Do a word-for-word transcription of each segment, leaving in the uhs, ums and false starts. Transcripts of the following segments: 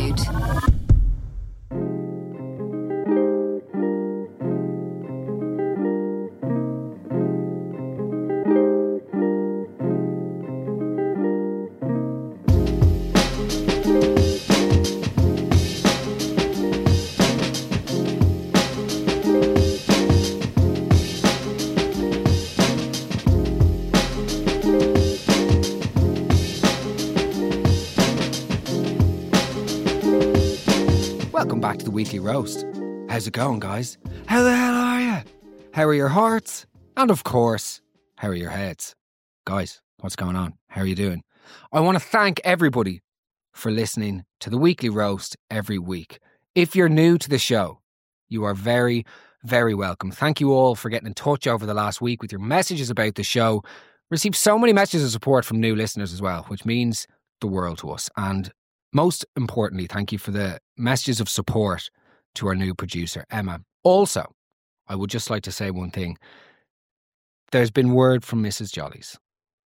Attitude. Welcome back to the Weekly Roast. How's it going, guys? How the hell are you? How are your hearts? And of course, how are your heads? Guys, what's going on? How are you doing? I want to thank everybody for listening to the Weekly Roast every week. If you're new to the show, you are very, very welcome. Thank you all for getting in touch over the last week with your messages about the show. Received so many messages of support from new listeners as well, which means the world to us. And most importantly, thank you for the messages of support to our new producer, Emma. Also, I would just like to say one thing. There's been word from Missus Jollies,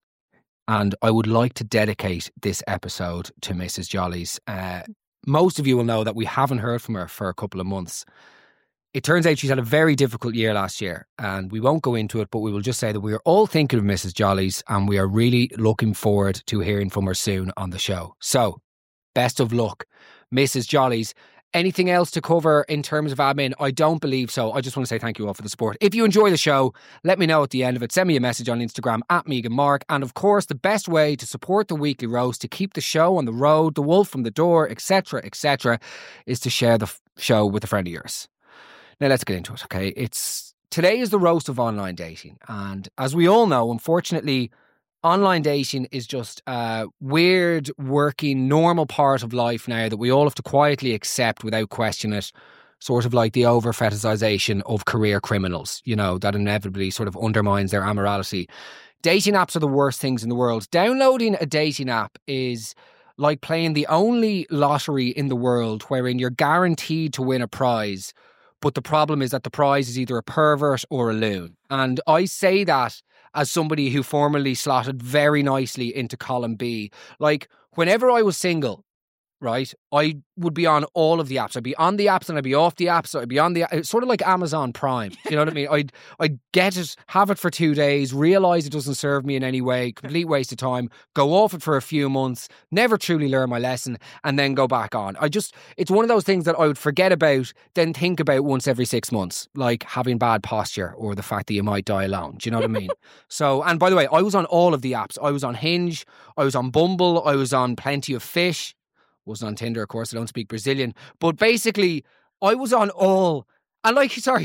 and I would like to dedicate this episode to Missus Jollies. Uh, most of you will know that we haven't heard from her for a couple of months. It turns out she's had a very difficult year last year, and we won't go into it, but we will just say that we are all thinking of Missus Jollies, and we are really looking forward to hearing from her soon on the show. So, best of luck, Missus Jollies. Anything else to cover in terms of admin? I don't believe so. I just want to say thank you all for the support. If you enjoy the show, let me know at the end of it. Send me a message on Instagram at Megan Mark. And of course, the best way to support the Weekly Roast, to keep the show on the road, the wolf from the door, et cetera, et cetera, is to share the f- show with a friend of yours. Now let's get into it, okay? It's today is the roast of online dating. And as we all know, unfortunately, online dating is just a weird, working, normal part of life now that we all have to quietly accept without questioning it. Sort of like the over-fetishization of career criminals, you know, that inevitably sort of undermines their amorality. Dating apps are the worst things in the world. Downloading a dating app is like playing the only lottery in the world wherein you're guaranteed to win a prize, but the problem is that the prize is either a pervert or a loon. And I say that as somebody who formerly slotted very nicely into column B. Like, whenever I was single, right, I would be on all of the apps. I'd be on the apps and I'd be off the apps. I'd be on the, it's sort of like Amazon Prime. You know what I mean? I'd, I'd get it, have it for two days, realise it doesn't serve me in any way, complete waste of time, go off it for a few months, never truly learn my lesson, and then go back on. I just, it's one of those things that I would forget about, then think about once every six months, like having bad posture or the fact that you might die alone. Do you know what I mean? So, and by the way, I was on all of the apps. I was on Hinge, I was on Bumble, I was on Plenty of Fish. Wasn't on Tinder, of course. I don't speak Brazilian. But basically, I was on all. And like, sorry,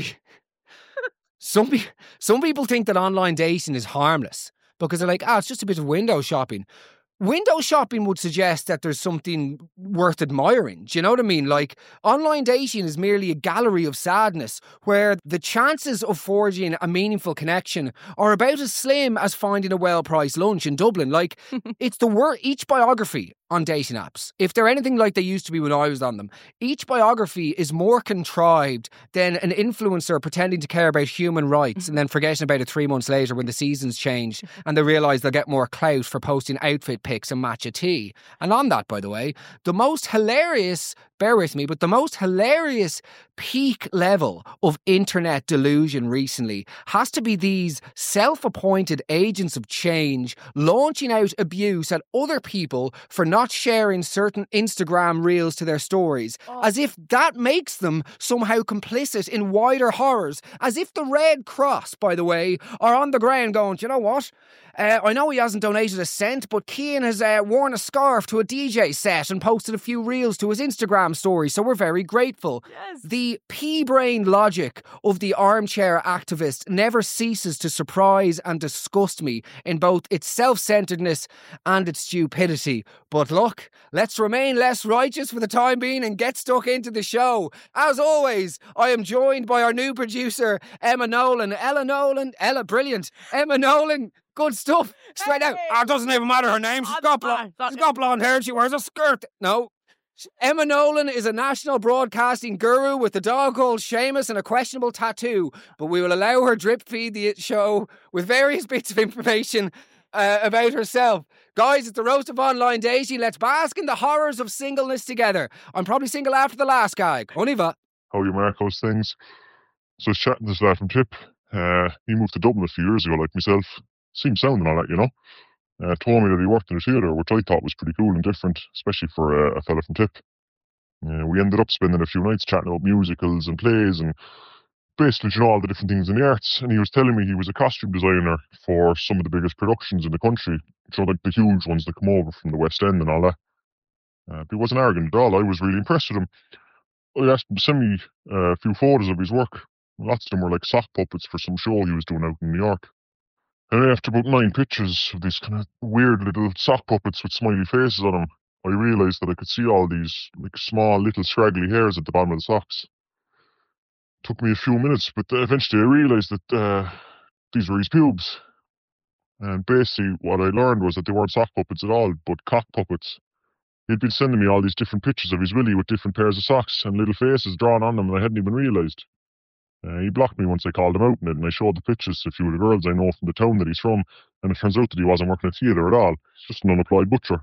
some, pe- some people think that online dating is harmless because they're like, ah, it's just a bit of window shopping. Window shopping would suggest that there's something worth admiring. Do you know what I mean? Like, online dating is merely a gallery of sadness where the chances of forging a meaningful connection are about as slim as finding a well-priced lunch in Dublin. Like, it's the wor- each biography on dating apps, if they're anything like they used to be when I was on them, each biography is more contrived than an influencer pretending to care about human rights and then forgetting about it three months later when the seasons change and they realise they'll get more clout for posting outfit pics and matcha tea. And on that, by the way, the most hilarious, bear with me, but the most hilarious peak level of internet delusion recently has to be these self-appointed agents of change launching out abuse at other people for not sharing certain Instagram reels to their stories, oh. as if that makes them somehow complicit in wider horrors, as if the Red Cross, by the way, are on the ground going, do you know what? Uh, I know he hasn't donated a cent, but Cian has uh, worn a scarf to a D J set and posted a few reels to his Instagram story, so we're very grateful. Yes. The pea-brain logic of the armchair activist never ceases to surprise and disgust me in both its self-centeredness and its stupidity. But look, let's remain less righteous for the time being and get stuck into the show. As always, I am joined by our new producer, Emma Nolan. Ella Nolan, Ella, brilliant. Emma Nolan. Good stuff. Straight hey. out. Oh, it doesn't even matter her name. She's got blonde. She's got blonde hair. She wears a skirt. No. Emma Nolan is a national broadcasting guru with a dog called Seamus and a questionable tattoo. But we will allow her drip feed the show with various bits of information uh, about herself. Guys, it's the roast of online dating. Let's bask in the horrors of singleness together. I'm probably single after the last guy. On y va. How you mark those things? So I was chatting to this lad from Tip. Uh, he moved to Dublin a few years ago, like myself. Seemed sound and all that, you know. Uh, told me that he worked in a theatre, which I thought was pretty cool and different, especially for uh, a fella from Tip. Uh, we ended up spending a few nights chatting about musicals and plays and basically, you know, all the different things in the arts. And he was telling me he was a costume designer for some of the biggest productions in the country. You know, like the huge ones that come over from the West End and all that. Uh, but he wasn't arrogant at all. I was really impressed with him. I asked him to send me uh, a few photos of his work. Lots of them were like sock puppets for some show he was doing out in New York. And after about nine pictures of these kind of weird little sock puppets with smiley faces on them, I realised that I could see all these like small little scraggly hairs at the bottom of the socks. It took me a few minutes, but eventually I realised that uh, these were his pubes. And basically what I learned was that they weren't sock puppets at all, but cock puppets. He'd been sending me all these different pictures of his willy with different pairs of socks and little faces drawn on them, and I hadn't even realised. Uh, he blocked me once I called him out in it, and I showed the pictures to a few of the girls I know from the town that he's from, and it turns out that he wasn't working at theatre at all. He's just an unemployed butcher.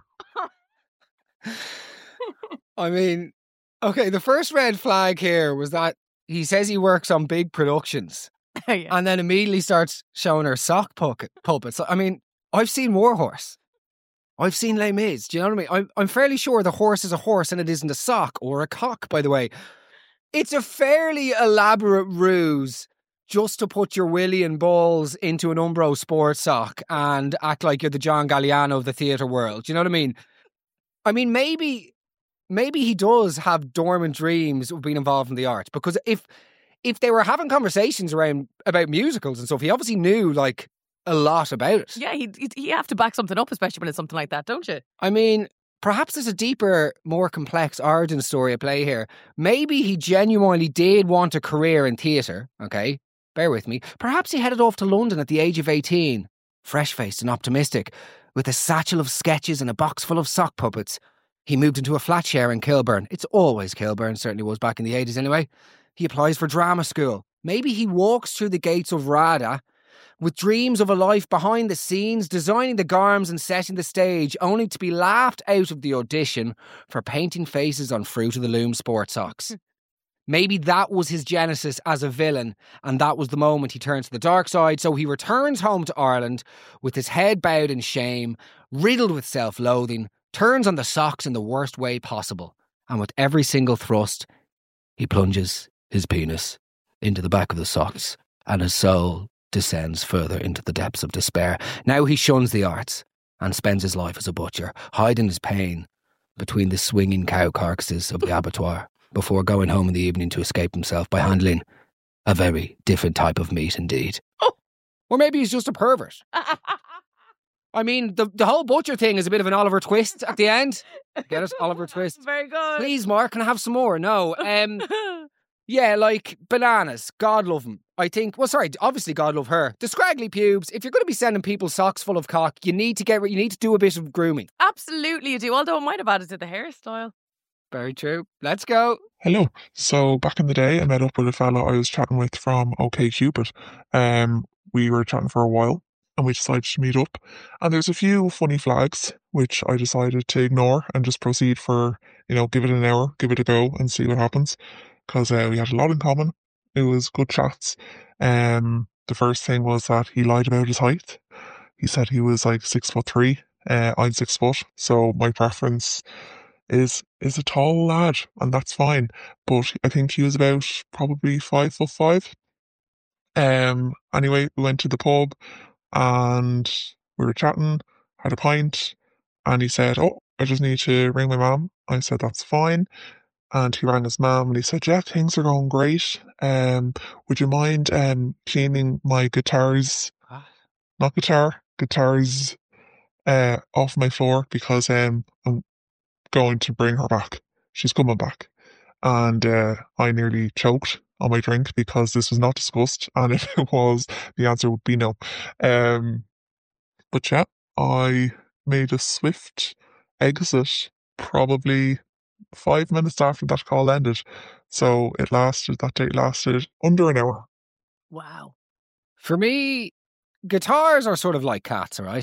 I mean, okay, the first red flag here was that he says he works on big productions yeah. and then immediately starts showing her sock puppet, puppets. I mean, I've seen Warhorse. I've seen Les Mis. Do you know what I mean? I'm, I'm fairly sure the horse is a horse and it isn't a sock or a cock, by the way. It's a fairly elaborate ruse just to put your willy and balls into an Umbro sports sock and act like you're the John Galliano of the theatre world. Do you know what I mean? I mean, maybe maybe he does have dormant dreams of being involved in the arts, because if if they were having conversations around about musicals and stuff, he obviously knew like a lot about it. Yeah, he he have to back something up, especially when it's something like that, don't you? I mean, perhaps there's a deeper, more complex origin story at play here. Maybe he genuinely did want a career in theatre, okay? Bear with me. Perhaps he headed off to London at the age of eighteen, fresh-faced and optimistic, with a satchel of sketches and a box full of sock puppets. He moved into a flat share in Kilburn. It's always Kilburn, certainly was back in the eighties anyway. He applies for drama school. Maybe he walks through the gates of RADA with dreams of a life behind the scenes, designing the garms and setting the stage, only to be laughed out of the audition for painting faces on Fruit of the Loom sport socks. Maybe that was his genesis as a villain, and that was the moment he turned to the dark side, so he returns home to Ireland with his head bowed in shame, riddled with self-loathing, turns on the socks in the worst way possible, and with every single thrust, he plunges his penis into the back of the socks, and his soul descends further into the depths of despair. Now he shuns the arts and spends his life as a butcher, hiding his pain between the swinging cow carcasses of the abattoir, before going home in the evening to escape himself by handling a very different type of meat indeed. Oh, or maybe he's just a pervert. I mean, the the whole butcher thing is a bit of an Oliver Twist at the end. Get it? Oliver Twist. Very good. Please, Mark, can I have some more? No. Um, yeah, like bananas. God love him. I think, well, sorry, obviously God love her. The scraggly pubes, if you're going to be sending people socks full of cock, you need to get, you need to do a bit of grooming. Absolutely you do, although I might have added to the hairstyle. Very true. Let's go. Hello. So back in the day, I met up with a fella I was chatting with from OkCupid. Um, we were chatting for a while and we decided to meet up. And there's a few funny flags, which I decided to ignore and just proceed for, you know, give it an hour, give it a go and see what happens. Because uh, we had a lot in common. It was good chats. Um, the first thing was that he lied about his height. He said he was like six foot three. Uh, I'm six foot. So my preference is is a tall lad, and that's fine. But I think he was about probably five foot five. Um. Anyway, we went to the pub, and we were chatting, had a pint, and he said, "Oh, I just need to ring my mum." I said, "That's fine." And he rang his mum, and he said, "Yeah, things are going great. Um, would you mind um cleaning my guitars, not guitar, guitars, uh, off my floor because um I'm going to bring her back. She's coming back." And uh, I nearly choked on my drink because this was not discussed, and if it was, the answer would be no. Um, but yeah, I made a swift exit probably five minutes after that call ended. So it lasted, that date lasted under an hour. Wow. For me, guitars are sort of like cats, all right?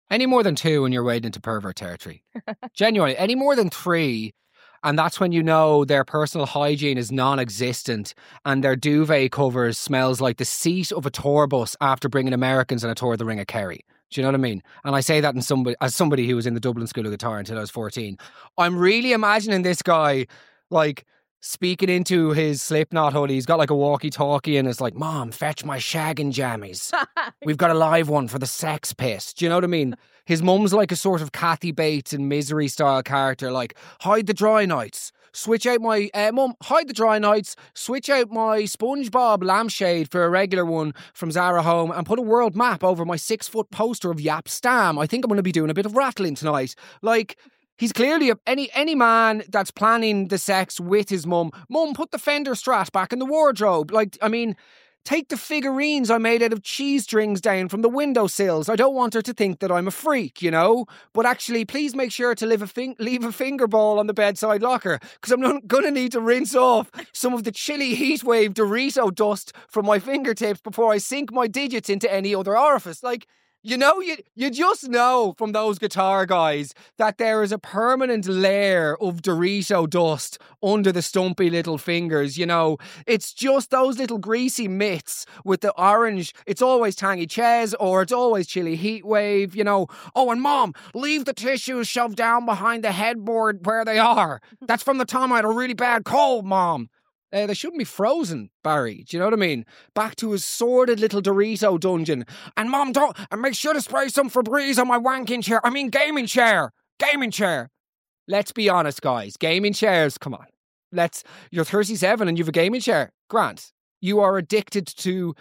Any more than two and you're wading into pervert territory. Genuinely, any more than three, and that's when you know their personal hygiene is non-existent and their duvet covers smells like the seat of a tour bus after bringing Americans on a tour of the Ring of Kerry. Do you know what I mean? And I say that in somebody, as somebody who was in the Dublin School of Guitar until I was fourteen. I'm really imagining this guy, like, speaking into his Slipknot hoodie. He's got like a walkie-talkie and it's like, Mom, fetch my shagging jammies. We've got a live one for the Sex Piss. Do you know what I mean? His mum's like a sort of Kathy Bates and Misery style character, like, hide the dry nights. Switch out my, uh, Mum, hide the dry nights. Switch out my SpongeBob lampshade for a regular one from Zara Home and put a world map over my six foot poster of Yap Stam. I think I'm going to be doing a bit of rattling tonight. Like, he's clearly a, any any man that's planning the sex with his mum. Mum, put the fender strat back in the wardrobe. Like, I mean, take the figurines I made out of cheese strings down from the windowsills. I don't want her to think that I'm a freak, you know? But actually, please make sure to leave a, fin- leave a finger ball on the bedside locker because I'm not going to need to rinse off some of the chilly heatwave Dorito dust from my fingertips before I sink my digits into any other orifice. Like, you know, you you just know from those guitar guys that there is a permanent layer of Dorito dust under the stumpy little fingers, you know. It's just those little greasy mitts with the orange. It's always Tangy Ches or it's always Chili Heatwave, you know. Oh, and Mom, leave the tissues shoved down behind the headboard where they are. That's from the time I had a really bad cold, Mom. Uh, they shouldn't be frozen, Barry. Do you know what I mean? Back to his sordid little Dorito dungeon. And Mom, don't, and make sure to spray some Febreze on my wanking chair. I mean, gaming chair. Gaming chair. Let's be honest, guys. Gaming chairs, come on. Let's, you're thirty-seven and you've a gaming chair. Grant, you are addicted to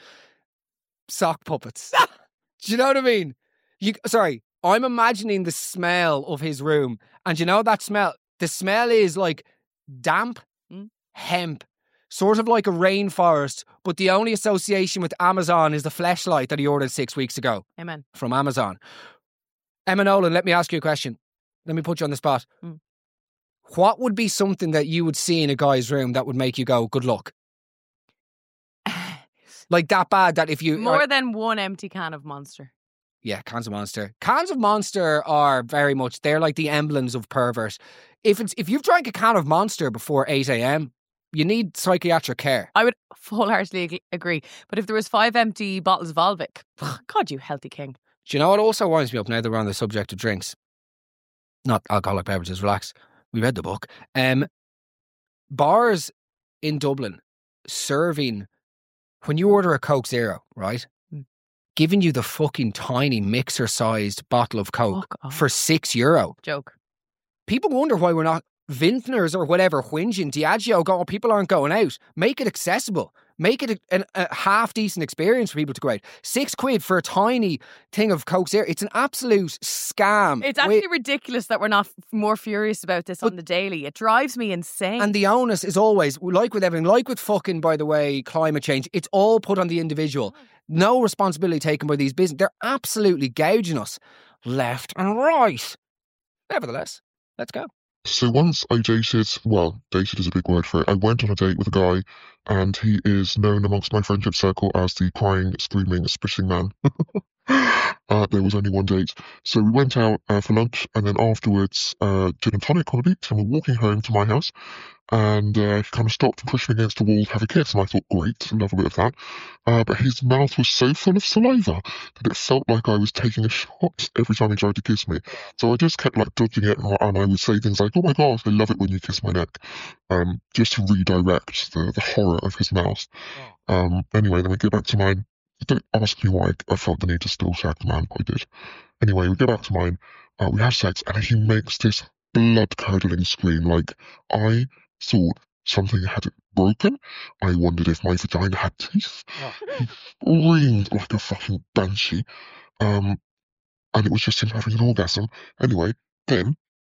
sock puppets. Do you know what I mean? You, sorry, I'm imagining the smell of his room. And you know that smell? The smell is like damp Mm. hemp. Sort of like a rainforest, but the only association with Amazon is the fleshlight that he ordered six weeks ago. Amen. From Amazon. Emma Nolan, let me ask you a question. Let me put you on the spot. Mm. What would be something that you would see in a guy's room that would make you go, good luck? Like that bad that if you... More or, than one empty can of Monster. Yeah, cans of Monster. Cans of Monster are very much, they're like the emblems of pervert. If it's if you've drank a can of Monster before eight a.m, you need psychiatric care. I would wholeheartedly ag- agree. But if there was five empty bottles of Volvic, God, you healthy king. Do you know what also winds me up now that we're on the subject of drinks? Not alcoholic beverages, relax. We read the book. Um, bars in Dublin serving, when you order a Coke Zero, right? Mm. Giving you the fucking tiny mixer-sized bottle of Coke Fuck off. for six euro. Joke. People wonder why we're not vintners or whatever whinging. Diageo going, people aren't going out. Make it accessible. Make it a, a, a half-decent experience for people to go out. Six quid for a tiny thing of Coke Zero. It's an absolute scam. It's actually Wait, ridiculous that we're not f- more furious about this on the daily. It drives me insane. and the onus is always, like with everything, like with fucking, by the way, climate change, it's all put on the individual. No responsibility taken by these businesses. They're absolutely gouging us left and right. Nevertheless, let's go. So once I dated, well, dated is a big word for it. I went on a date with a guy, and he is known amongst my friendship circle as the crying, screaming, spitting man. uh, there was only one date. So we went out uh, for lunch, and then afterwards, uh, gin and tonic on the beach, and we're walking home to my house. And uh, he kind of stopped and pushed me against the wall to have a kiss, and I thought, great, love a bit of that. Uh, but his mouth was so full of saliva that it felt like I was taking a shot every time he tried to kiss me. So I just kept like dodging it, and I, and I would say things like, oh my gosh, I love it when you kiss my neck, um, just to redirect the, the horror of his mouth. Um, anyway, then we get back to mine. Don't ask me why I felt the need to still shag the man, but I did. Anyway, we get back to mine, uh, we have sex, and he makes this blood-curdling scream like, I thought something had broken. I wondered if my vagina had teeth. He screamed like a fucking banshee. Um, and it was just him having an orgasm. Anyway, then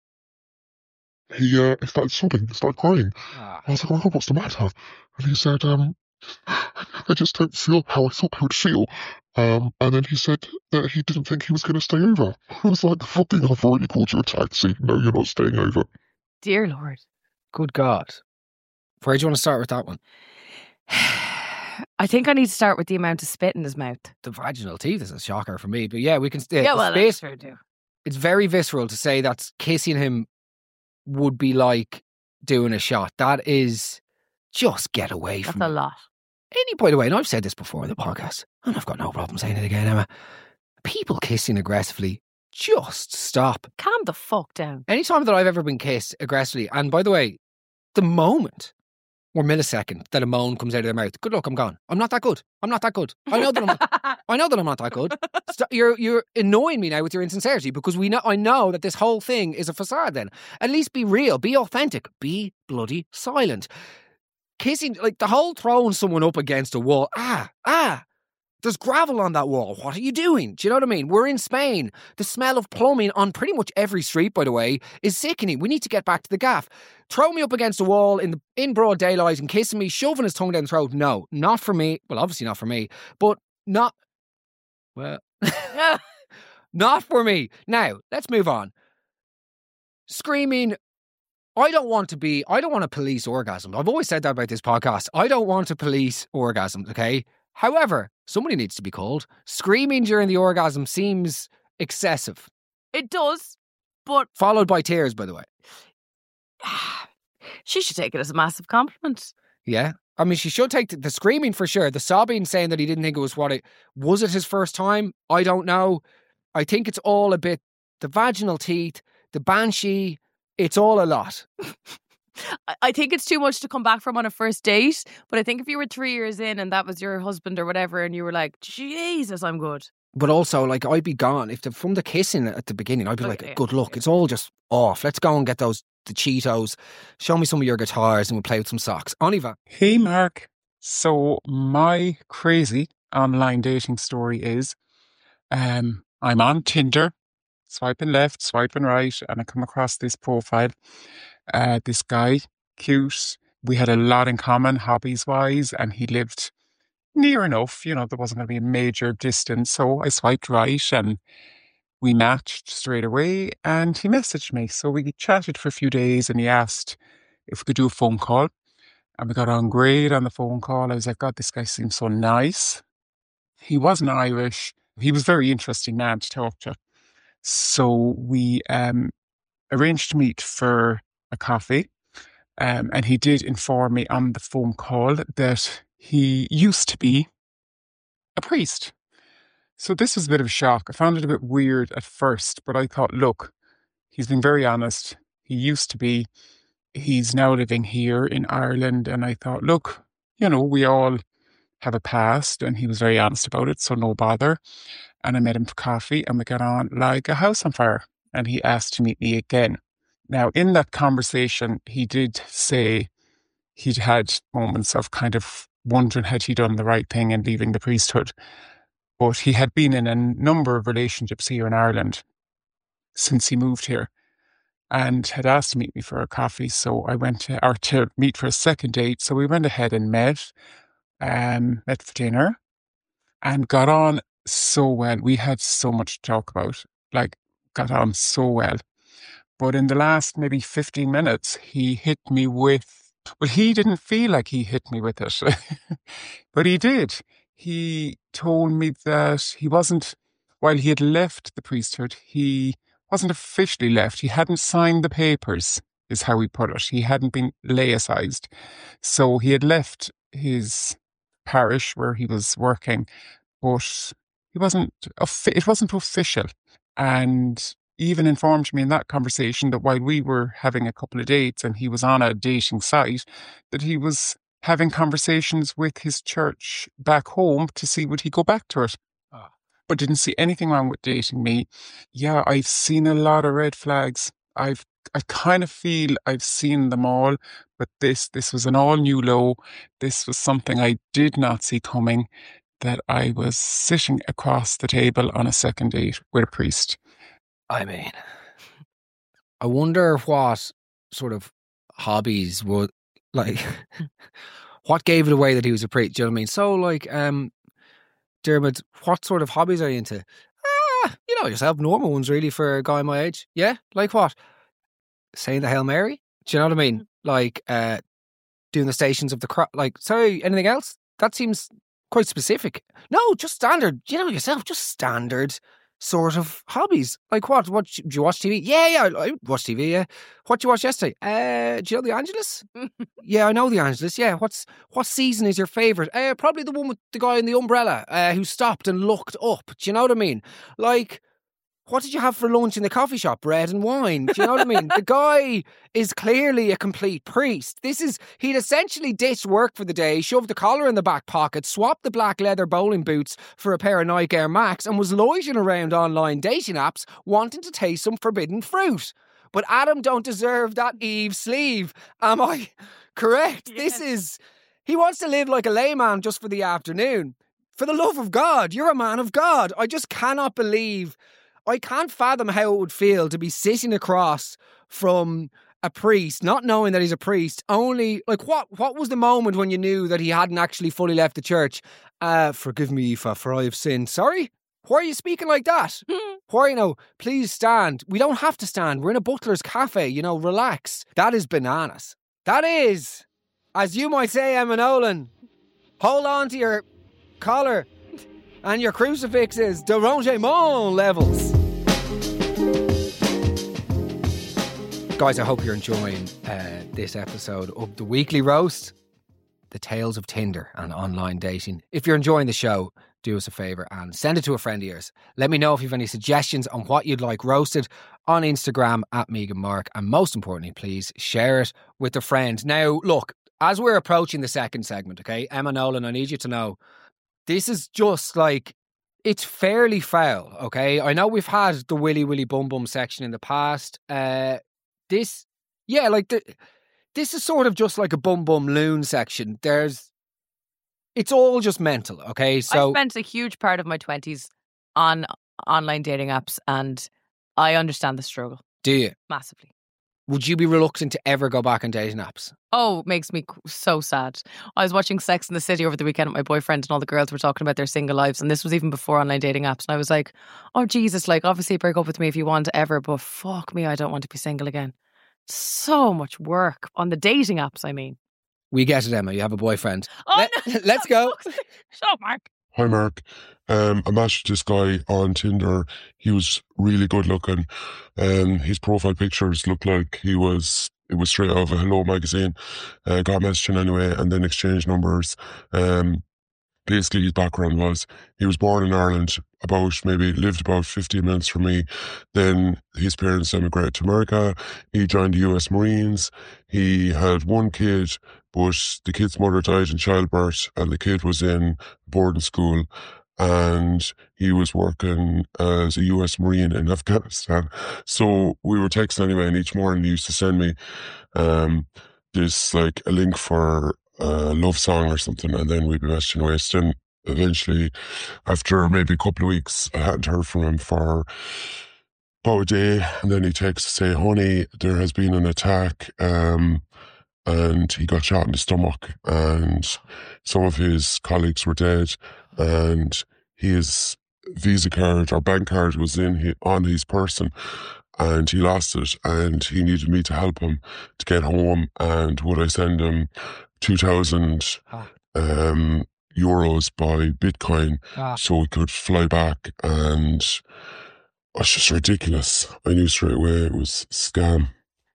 he uh, he started sobbing, he started crying. I was like, oh my God, what's the matter? And he said, um, I just don't feel how I thought I would feel. Um, and then he said that he didn't think he was going to stay over. I was like, fucking, I've already called you a taxi. No, you're not staying over. Dear Lord. Good God. Where do you want to start with that one? I think I need to start with the amount of spit in his mouth. The vaginal teeth is a shocker for me. But yeah, we can... Uh, Yeah, well, spit, that's true too. it's very visceral to say that kissing him would be like doing a shot. That is... Just get away That's from a me. lot. Any, by the way, and I've said this before in the podcast, and I've got no problem saying it again, Emma. People kissing aggressively, just stop. Calm the fuck down. Anytime that I've ever been kissed aggressively, and by the way, the moment or millisecond that a moan comes out of their mouth, good luck, I'm gone. I'm not that good. I'm not that good. I know that I'm not, I know that I'm not that good. Stop, you're you're annoying me now with your insincerity because we know I know that this whole thing is a facade then. At least be real, be authentic, be bloody silent. Kissing, like the whole throwing someone up against a wall. Ah, ah, there's gravel on that wall. What are you doing? Do you know what I mean? We're in Spain. The smell of plumbing on pretty much every street, by the way, is sickening. We need to get back to the gaff. Throw me up against a wall in the in broad daylight and kissing me, shoving his tongue down the throat. No, not for me. Well, obviously not for me, but not, well, not for me. Now, let's move on. Screaming, I don't want to be, I don't want to police orgasms. I've always said that about this podcast. I don't want to police orgasms, okay? However, somebody needs to be called. Screaming during the orgasm seems excessive. It does, but Followed by tears, by the way. she should take it as a massive compliment. Yeah. I mean, she should take the, the screaming for sure. The sobbing, saying that he didn't think it was what it... Was it his first time? I don't know. I think it's all a bit... The vaginal teeth, the banshee... It's all a lot. I- I think it's too much to come back from on a first date, but I think if you were three years in and that was your husband or whatever and you were like, Jesus, I'm good. But also, like, I'd be gone. If the, from the kissing at the beginning, I'd be Oh, like, yeah, good yeah, luck. yeah. It's all just off. Let's go and get those, the Cheetos. Show me some of your guitars and we'll play with some socks. Oniva. Hey, Mark. So my crazy online dating story is um, I'm on Tinder, swiping left, swiping right, and I come across this profile. Uh, this guy, cute. We had a lot in common, hobbies-wise, and he lived near enough. You know, there wasn't going to be a major distance. So I swiped right and we matched straight away and he messaged me. So we chatted for a few days and he asked if we could do a phone call. And we got on great on the phone call. I was like, God, this guy seems so nice. He wasn't Irish. He was a very interesting man to talk to. So we um, arranged to meet for a coffee. Um, and he did inform me on the phone call that he used to be a priest. So this was a bit of a shock. I found it a bit weird at first, but I thought, look, he's been very honest. He used to be. He's now living here in Ireland. And I thought, look, you know, we all have a past. And he was very honest about it, so no bother. And I met him for coffee and we got on like a house on fire. And he asked to meet me again. Now, in that conversation, he did say he'd had moments of kind of wondering had he done the right thing in leaving the priesthood. But he had been in a number of relationships here in Ireland since he moved here and had asked to meet me for a coffee. So I went to, or to meet for a second date. So we went ahead and met, um, met for dinner and got on so well. We had so much to talk about, like got on so well. But in the last maybe fifteen minutes, he hit me with, well, he didn't feel like he hit me with it, but he did. He told me that he wasn't, while he had left the priesthood, he wasn't officially left. He hadn't signed the papers, is how he put it. He hadn't been laicized. So he had left his parish where he was working, but he wasn't, it wasn't official. And even informed me in that conversation that while we were having a couple of dates and he was on a dating site, that he was having conversations with his church back home to see would he go back to it. Ah. But didn't see anything wrong with dating me. Yeah, I've seen a lot of red flags. I've I kind of feel I've seen them all, but this this was an all new low. This was something I did not see coming, that I was sitting across the table on a second date with a priest. I mean, I wonder what sort of hobbies would, like, what gave it away that he was a priest? Do you know what I mean? So, like, um, Dermot, what sort of hobbies are you into? Ah, you know yourself, normal ones really for a guy my age. Yeah, like what? Saying the Hail Mary? Do you know what I mean? Like, uh, doing the Stations of the Cross. Like, sorry, anything else? That seems quite specific. No, just standard. You know yourself, just standard sort of hobbies. Like what? What do you watch T V? Yeah, yeah, I watch T V. Yeah. What did you watch yesterday? Uh, do you know The Angelus? Yeah, I know The Angelus. Yeah. What's what season is your favourite? Uh, probably the one with the guy in the umbrella uh, who stopped and looked up. Do you know what I mean? Like, what did you have for lunch in the coffee shop? Bread and wine. Do you know what I mean? The guy is clearly a complete priest. This is, he'd essentially ditched work for the day, shoved the collar in the back pocket, swapped the black leather bowling boots for a pair of Nike Air Max, and was loitering around online dating apps wanting to taste some forbidden fruit. But Adam don't deserve that Eve sleeve. Am I correct? Yes. This is, he wants to live like a layman just for the afternoon. For the love of God, you're a man of God. I just cannot believe... I can't fathom how it would feel to be sitting across from a priest, not knowing that he's a priest, only, like, what What was the moment when you knew that he hadn't actually fully left the church? Uh, forgive me, Aoife, for I have sinned. Sorry? Why are you speaking like that? Why, you know, please stand. We don't have to stand. We're in a butler's cafe, you know, relax. That is bananas. That is, as you might say, Emma Nolan, hold on to your collar and your crucifixes, derangement levels. Guys, I hope you're enjoying uh, this episode of The Weekly Roast, the tales of Tinder and online dating. If you're enjoying the show, do us a favour and send it to a friend of yours. Let me know if you have any suggestions on what you'd like roasted on Instagram at Megan Mark. And most importantly, please share it with a friend. Now, look, as we're approaching the second segment, okay, Emma Nolan, I need you to know, this is just like, it's fairly foul, okay? I know we've had the Willy Willy Bum Bum section in the past. Uh, this, yeah, like, the, this is sort of just like a Bum Bum Loon section. There's, it's all just mental, okay? So I spent a huge part of my twenties on online dating apps, and I understand the struggle do you? massively. Would you be reluctant to ever go back on dating apps? Oh, it makes me c- so sad. I was watching Sex in the City over the weekend with my boyfriend, and all the girls were talking about their single lives, and this was even before online dating apps, and I was like, oh Jesus, like, obviously break up with me if you want ever, but fuck me, I don't want to be single again. So much work on the dating apps, I mean. We get it, Emma. You have a boyfriend. Oh, Let, no. let's go. Shut up, Mark. Hi, Mark. Um, I matched this guy on Tinder. He was really good looking. Um, his profile pictures looked like he was, it was straight out of a Hello magazine. Uh, got messaging anyway, and then exchanged numbers. Um, basically his background was he was born in Ireland, about maybe lived about fifteen minutes from me. Then his parents emigrated to America. He joined the U S Marines. He had one kid, but the kid's mother died in childbirth, and the kid was in boarding school. And he was working as a U S Marine in Afghanistan. So we were texting anyway, and each morning he used to send me um, this, like, a link for a love song or something, and then we'd be messaging away. So then eventually, after maybe a couple of weeks, I hadn't heard from him for about a day, and then he texts to say, honey, there has been an attack, um, and he got shot in the stomach, and some of his colleagues were dead, and his Visa card or bank card was in he, on his person, and he lost it, and he needed me to help him to get home. And would I send him two thousand Ah. um, euros by Bitcoin Ah. so he could fly back? And it was just ridiculous. I knew straight away it was a scam.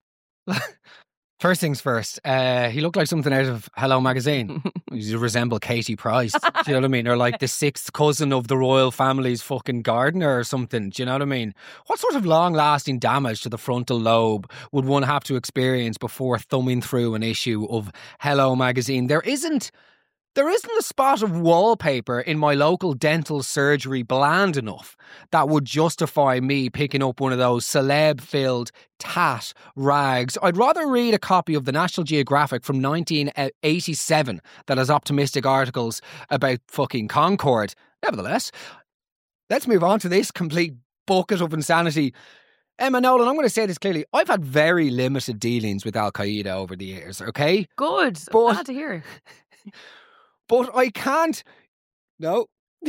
First things first, uh, he looked like something out of Hello magazine. He resembled Katie Price. Do you know what I mean? Or like the sixth cousin of the royal family's fucking gardener or something. Do you know what I mean? What sort of long-lasting damage to the frontal lobe would one have to experience before thumbing through an issue of Hello magazine? There isn't... There isn't a spot of wallpaper in my local dental surgery bland enough that would justify me picking up one of those celeb-filled tat rags. I'd rather read a copy of the National Geographic from nineteen eighty-seven that has optimistic articles about fucking Concorde. Nevertheless, let's move on to this complete bucket of insanity. Emma Nolan, I'm going to say this clearly. I've had very limited dealings with Al Qaeda over the years, okay? Good. I'm But- glad to hear. But I can't. No.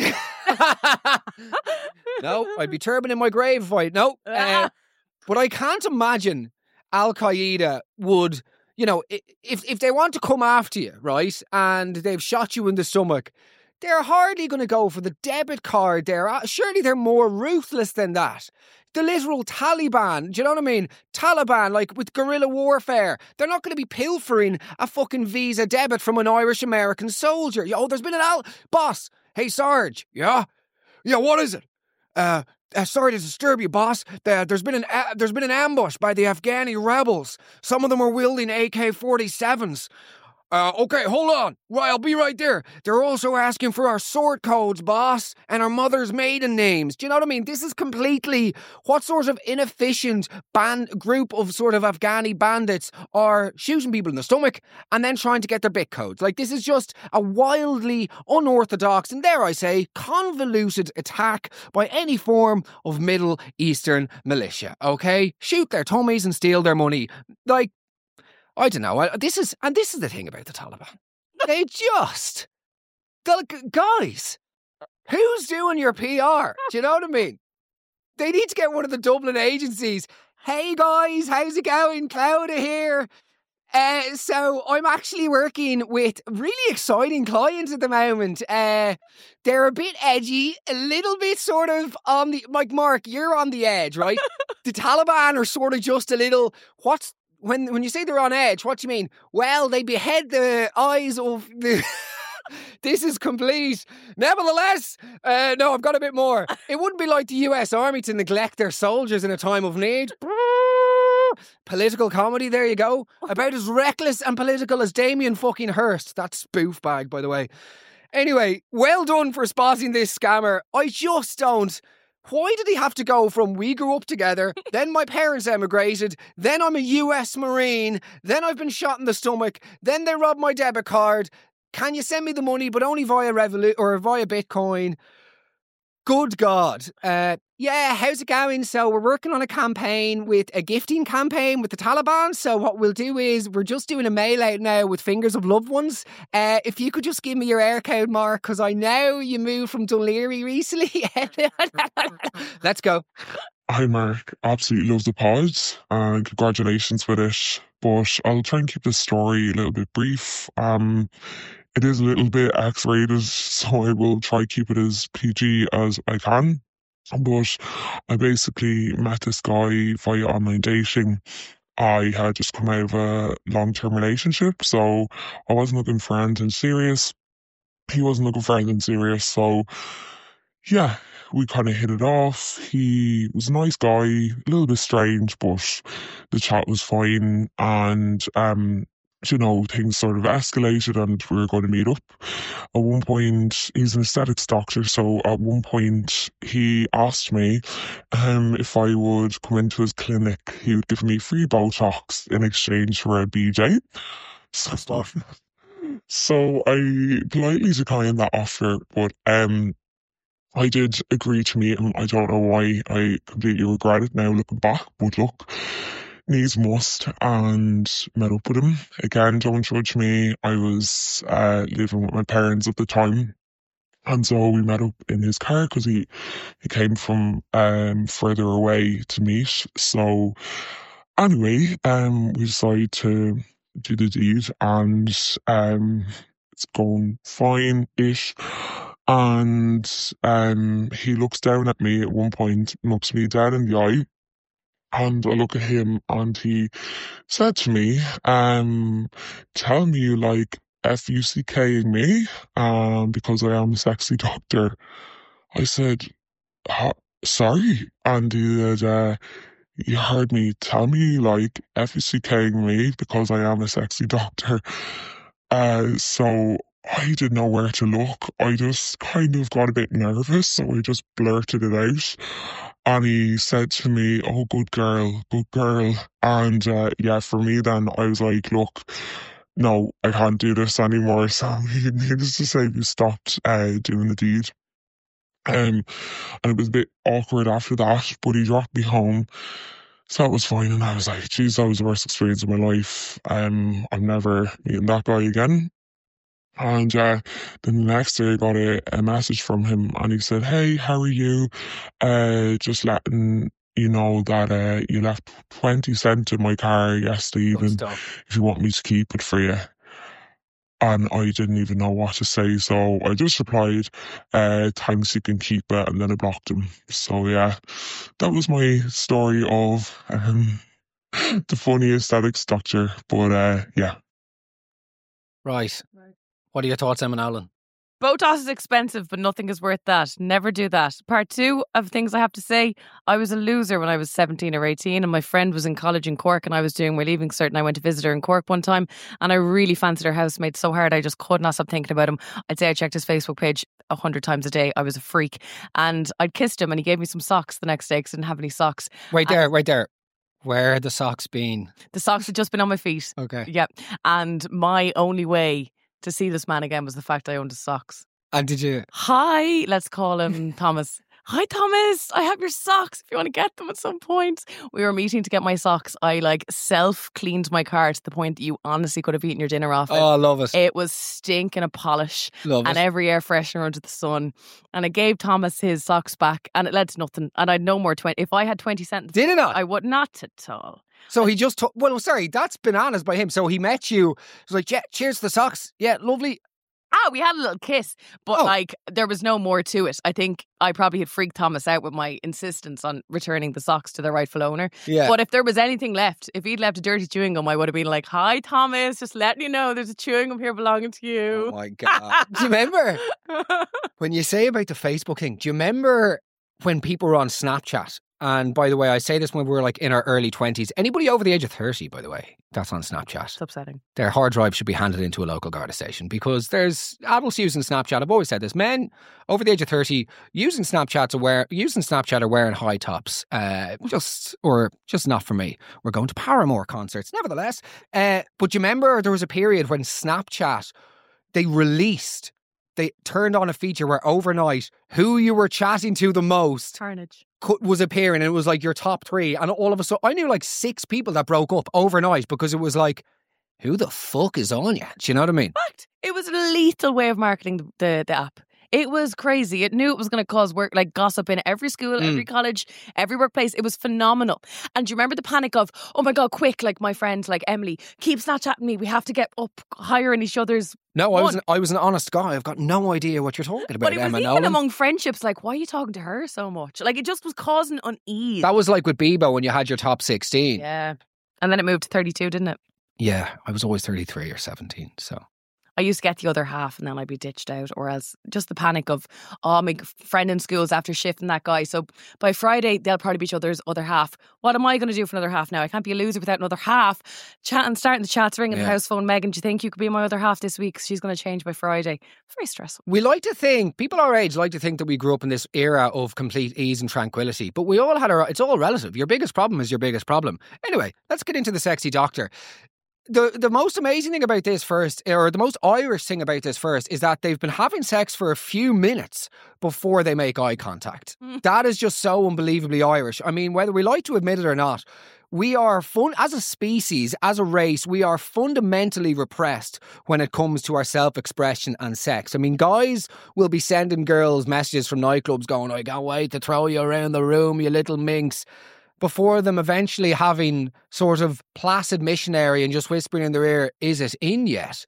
No, I'd be turban in my grave if I. No. Uh, but I can't imagine Al Qaeda would, you know, i- if if they want to come after you, right, and they've shot you in the stomach, They're hardly going to go for the debit card there. Uh, Surely they're more ruthless than that. The literal Taliban, do you know what I mean? Taliban, like with guerrilla warfare. They're not going to be pilfering a fucking Visa debit from an Irish-American soldier. Yo, there's been an al... Boss, hey, Sarge. Yeah? Yeah, what is it? Uh... Uh, sorry to disturb you, boss. There, there's been an uh, there's been an ambush by the Afghani rebels. Some of them are wielding A K forty-sevens. Uh, okay, hold on. Right, I'll be right there. They're also asking for our sort codes, boss, and our mother's maiden names. Do you know what I mean? This is completely what sort of inefficient band group of sort of Afghani bandits are shooting people in the stomach and then trying to get their bit codes. Like, this is just a wildly unorthodox and, dare I say, convoluted attack by any form of Middle Eastern militia, okay? Shoot their tummies and steal their money. Like, I don't know. This is, and this is the thing about the Taliban. They just, the, guys, who's doing your P R? Do you know what I mean? They need to get one of the Dublin agencies. Hey guys, how's it going? Clouda here. Uh, so I'm actually working with really exciting clients at the moment. Uh, they're a bit edgy, a little bit sort of on the, like Mark, you're on the edge, right? The Taliban are sort of just a little, what's, When when you say they're on edge, what do you mean? Well, they behead the eyes of the... This is complete. Nevertheless, uh, no, I've got a bit more. It wouldn't be like the U S Army to neglect their soldiers in a time of need. Political comedy, there you go. About as reckless and political as Damien fucking Hirst. That spoof bag, by the way. Anyway, well done for spotting this scammer. I just don't... Why did he have to go from we grew up together, then my parents emigrated, then I'm a U S Marine, then I've been shot in the stomach, then they robbed my debit card. Can you send me the money, but only via Revolut or via Bitcoin? Good God. Uh, yeah, how's it going? So we're working on a campaign with a gifting campaign with the Taliban. So what we'll do is we're just doing a mail out now with fingers of loved ones. Uh, if you could just give me your air code, Mark, because I know you moved from Dunleary recently. Let's go. Hi, Mark. Absolutely love the pod and congratulations with it. But I'll try and keep this story a little bit brief. Um, it is a little bit X-rated, so I will try keep it as P G as I can. But I basically met this guy via online dating. I had just come out of a long-term relationship, so I wasn't looking for anything serious. He wasn't looking for anything serious, so yeah, we kind of hit it off. He was a nice guy, a little bit strange, but the chat was fine. And, um, you know, things sort of escalated and we were going to meet up. At one point, he's an aesthetics doctor, so at one point he asked me um, if I would come into his clinic. He would give me free Botox in exchange for a B J. So, so I politely declined that offer, but um, I did agree to meet him. I don't know why. I completely regret it now looking back, but look, needs must, and met up with him. Again, don't judge me. I was uh, living with my parents at the time, and so we met up in his car because he, he came from um, further away to meet. So anyway, um, we decided to do the deed, and um, it's going fine-ish. And um, he looks down at me at one point, looks me dead in the eye, and I look at him, and he said to me, um, tell me you like F U C K-ing me, um, because I am a sexy doctor. I said, huh? Sorry? And he said, uh, you heard me, tell me you like F U C K-ing me because I am a sexy doctor. Uh, so I didn't know where to look. I just kind of got a bit nervous, so I just blurted it out. And he said to me, oh, good girl, good girl. And uh, yeah, for me then, I was like, look, no, I can't do this anymore. So he needed to say we stopped uh, doing the deed. Um, and it was a bit awkward after that, but he dropped me home. So it was fine, and I was like, geez, that was the worst experience of my life. Um, I'm never meeting that guy again. And uh, then the next day I got a, a message from him, and he said, hey, how are you? Uh, just letting you know that uh, you left twenty cents in my car yesterday evening if you want me to keep it for you. and I didn't even know what to say. So I just replied, uh, thanks, you can keep it, and then I blocked him. So yeah, that was my story of um, the funny aesthetics doctor. But uh, yeah. Right. What are your thoughts, Emma Nolan? Botox is expensive, but nothing is worth that. Never do that. Part two of things I have to say. I was a loser when I was seventeen or eighteen, and my friend was in college in Cork, and I was doing my leaving cert, and I went to visit her in Cork one time, and I really fancied her housemate so hard I just could not stop thinking about him. I'd say I checked his Facebook page a hundred times a day. I was a freak, and I'd kissed him, and he gave me some socks the next day because I didn't have any socks. Right there, right there. Where had the socks been? The socks had just been on my feet. Okay. Yeah, and my only way to see this man again was the fact I owned his socks. And did you? Hi, let's call him Thomas. Hi, Thomas. I have your socks if you want to get them at some point. We were meeting to get my socks. I like self cleaned my car to the point that you honestly could have eaten your dinner off it. Oh, I love it. It was stinking a polish Love and it. every air freshener under the sun. And I gave Thomas his socks back and it led to nothing. And I'd no more twenty. If I had twenty cents, Did it not? I would not at all. So he just took, well, sorry, that's bananas by him. So he met you. He was like, yeah, cheers to the socks. Yeah, lovely. Ah, we had a little kiss, but Oh. like there was no more to it. I think I probably had freaked Thomas out with my insistence on returning the socks to their rightful owner. Yeah. But if there was anything left, if he'd left a dirty chewing gum, I would have been like, hi, Thomas, just letting you know there's a chewing gum here belonging to Oh you. my God. Do you remember when you say about the Facebook thing? Do you remember when people were on Snapchat? And by the way, I say this when we were like in our early twenties. Anybody over the age of thirty, by the way, that's on Snapchat. It's upsetting. Their hard drive should be handed into a local Garda station because there's adults using Snapchat. I've always said this. Men over the age of thirty using Snapchat to wear, using Snapchat or wearing high tops. Uh, just, or just not for me. We're going to Paramore concerts, nevertheless. Uh, but you remember there was a period when Snapchat, they released, they turned on a feature where overnight who you were chatting to the most Carnage. could, was appearing, and it was like your top three. And all of a sudden, I knew like six people that broke up overnight because it was like, who the fuck is on you? Do you know what I mean? Fact. It was a lethal way of marketing the, the, the app. It was crazy. It knew it was going to cause work, like gossip in every school, Mm. every college, every workplace. It was phenomenal. And do you remember the panic of, oh my God, quick, like my friend, like Emily, keep Snapchatting me. We have to get up higher in each other's. No, I was, One. an, I was an honest guy. I've got no idea what you're talking about, But it was Emma even Nolan. among friendships, like, why are you talking to her so much? Like, it just was causing unease. That was like with Bebo when you had your top sixteen. Yeah. And then it moved to thirty-two, didn't it? Yeah, I was always thirty-three or seventeen, so. I used to get the other half and then I'd be ditched out, or else just the panic of, oh, my friend in school's after shifting that guy. So by Friday, they'll probably be each other's other half. What am I going to do for another half now? I can't be a loser without another half. Chatting, starting the chats, ringing Yeah. the house phone. Megan, do you think you could be my other half this week? She's going to change by Friday. It's very stressful. We like to think, people our age like to think that we grew up in this era of complete ease and tranquility, but we all had our, it's all relative. Your biggest problem is your biggest problem. Anyway, let's get into the sexy doctor. The the most amazing thing about this first, or the most Irish thing about this first, is that they've been having sex for a few minutes before they make eye contact. Mm. That is just so unbelievably Irish. I mean, whether we like to admit it or not, we are, fun as a species, as a race, we are fundamentally repressed when it comes to our self-expression and sex. I mean, guys will be sending girls messages from nightclubs going, I can't wait to throw you around the room, you little minx, before them eventually having sort of placid missionary and just whispering in their ear, is it in yet?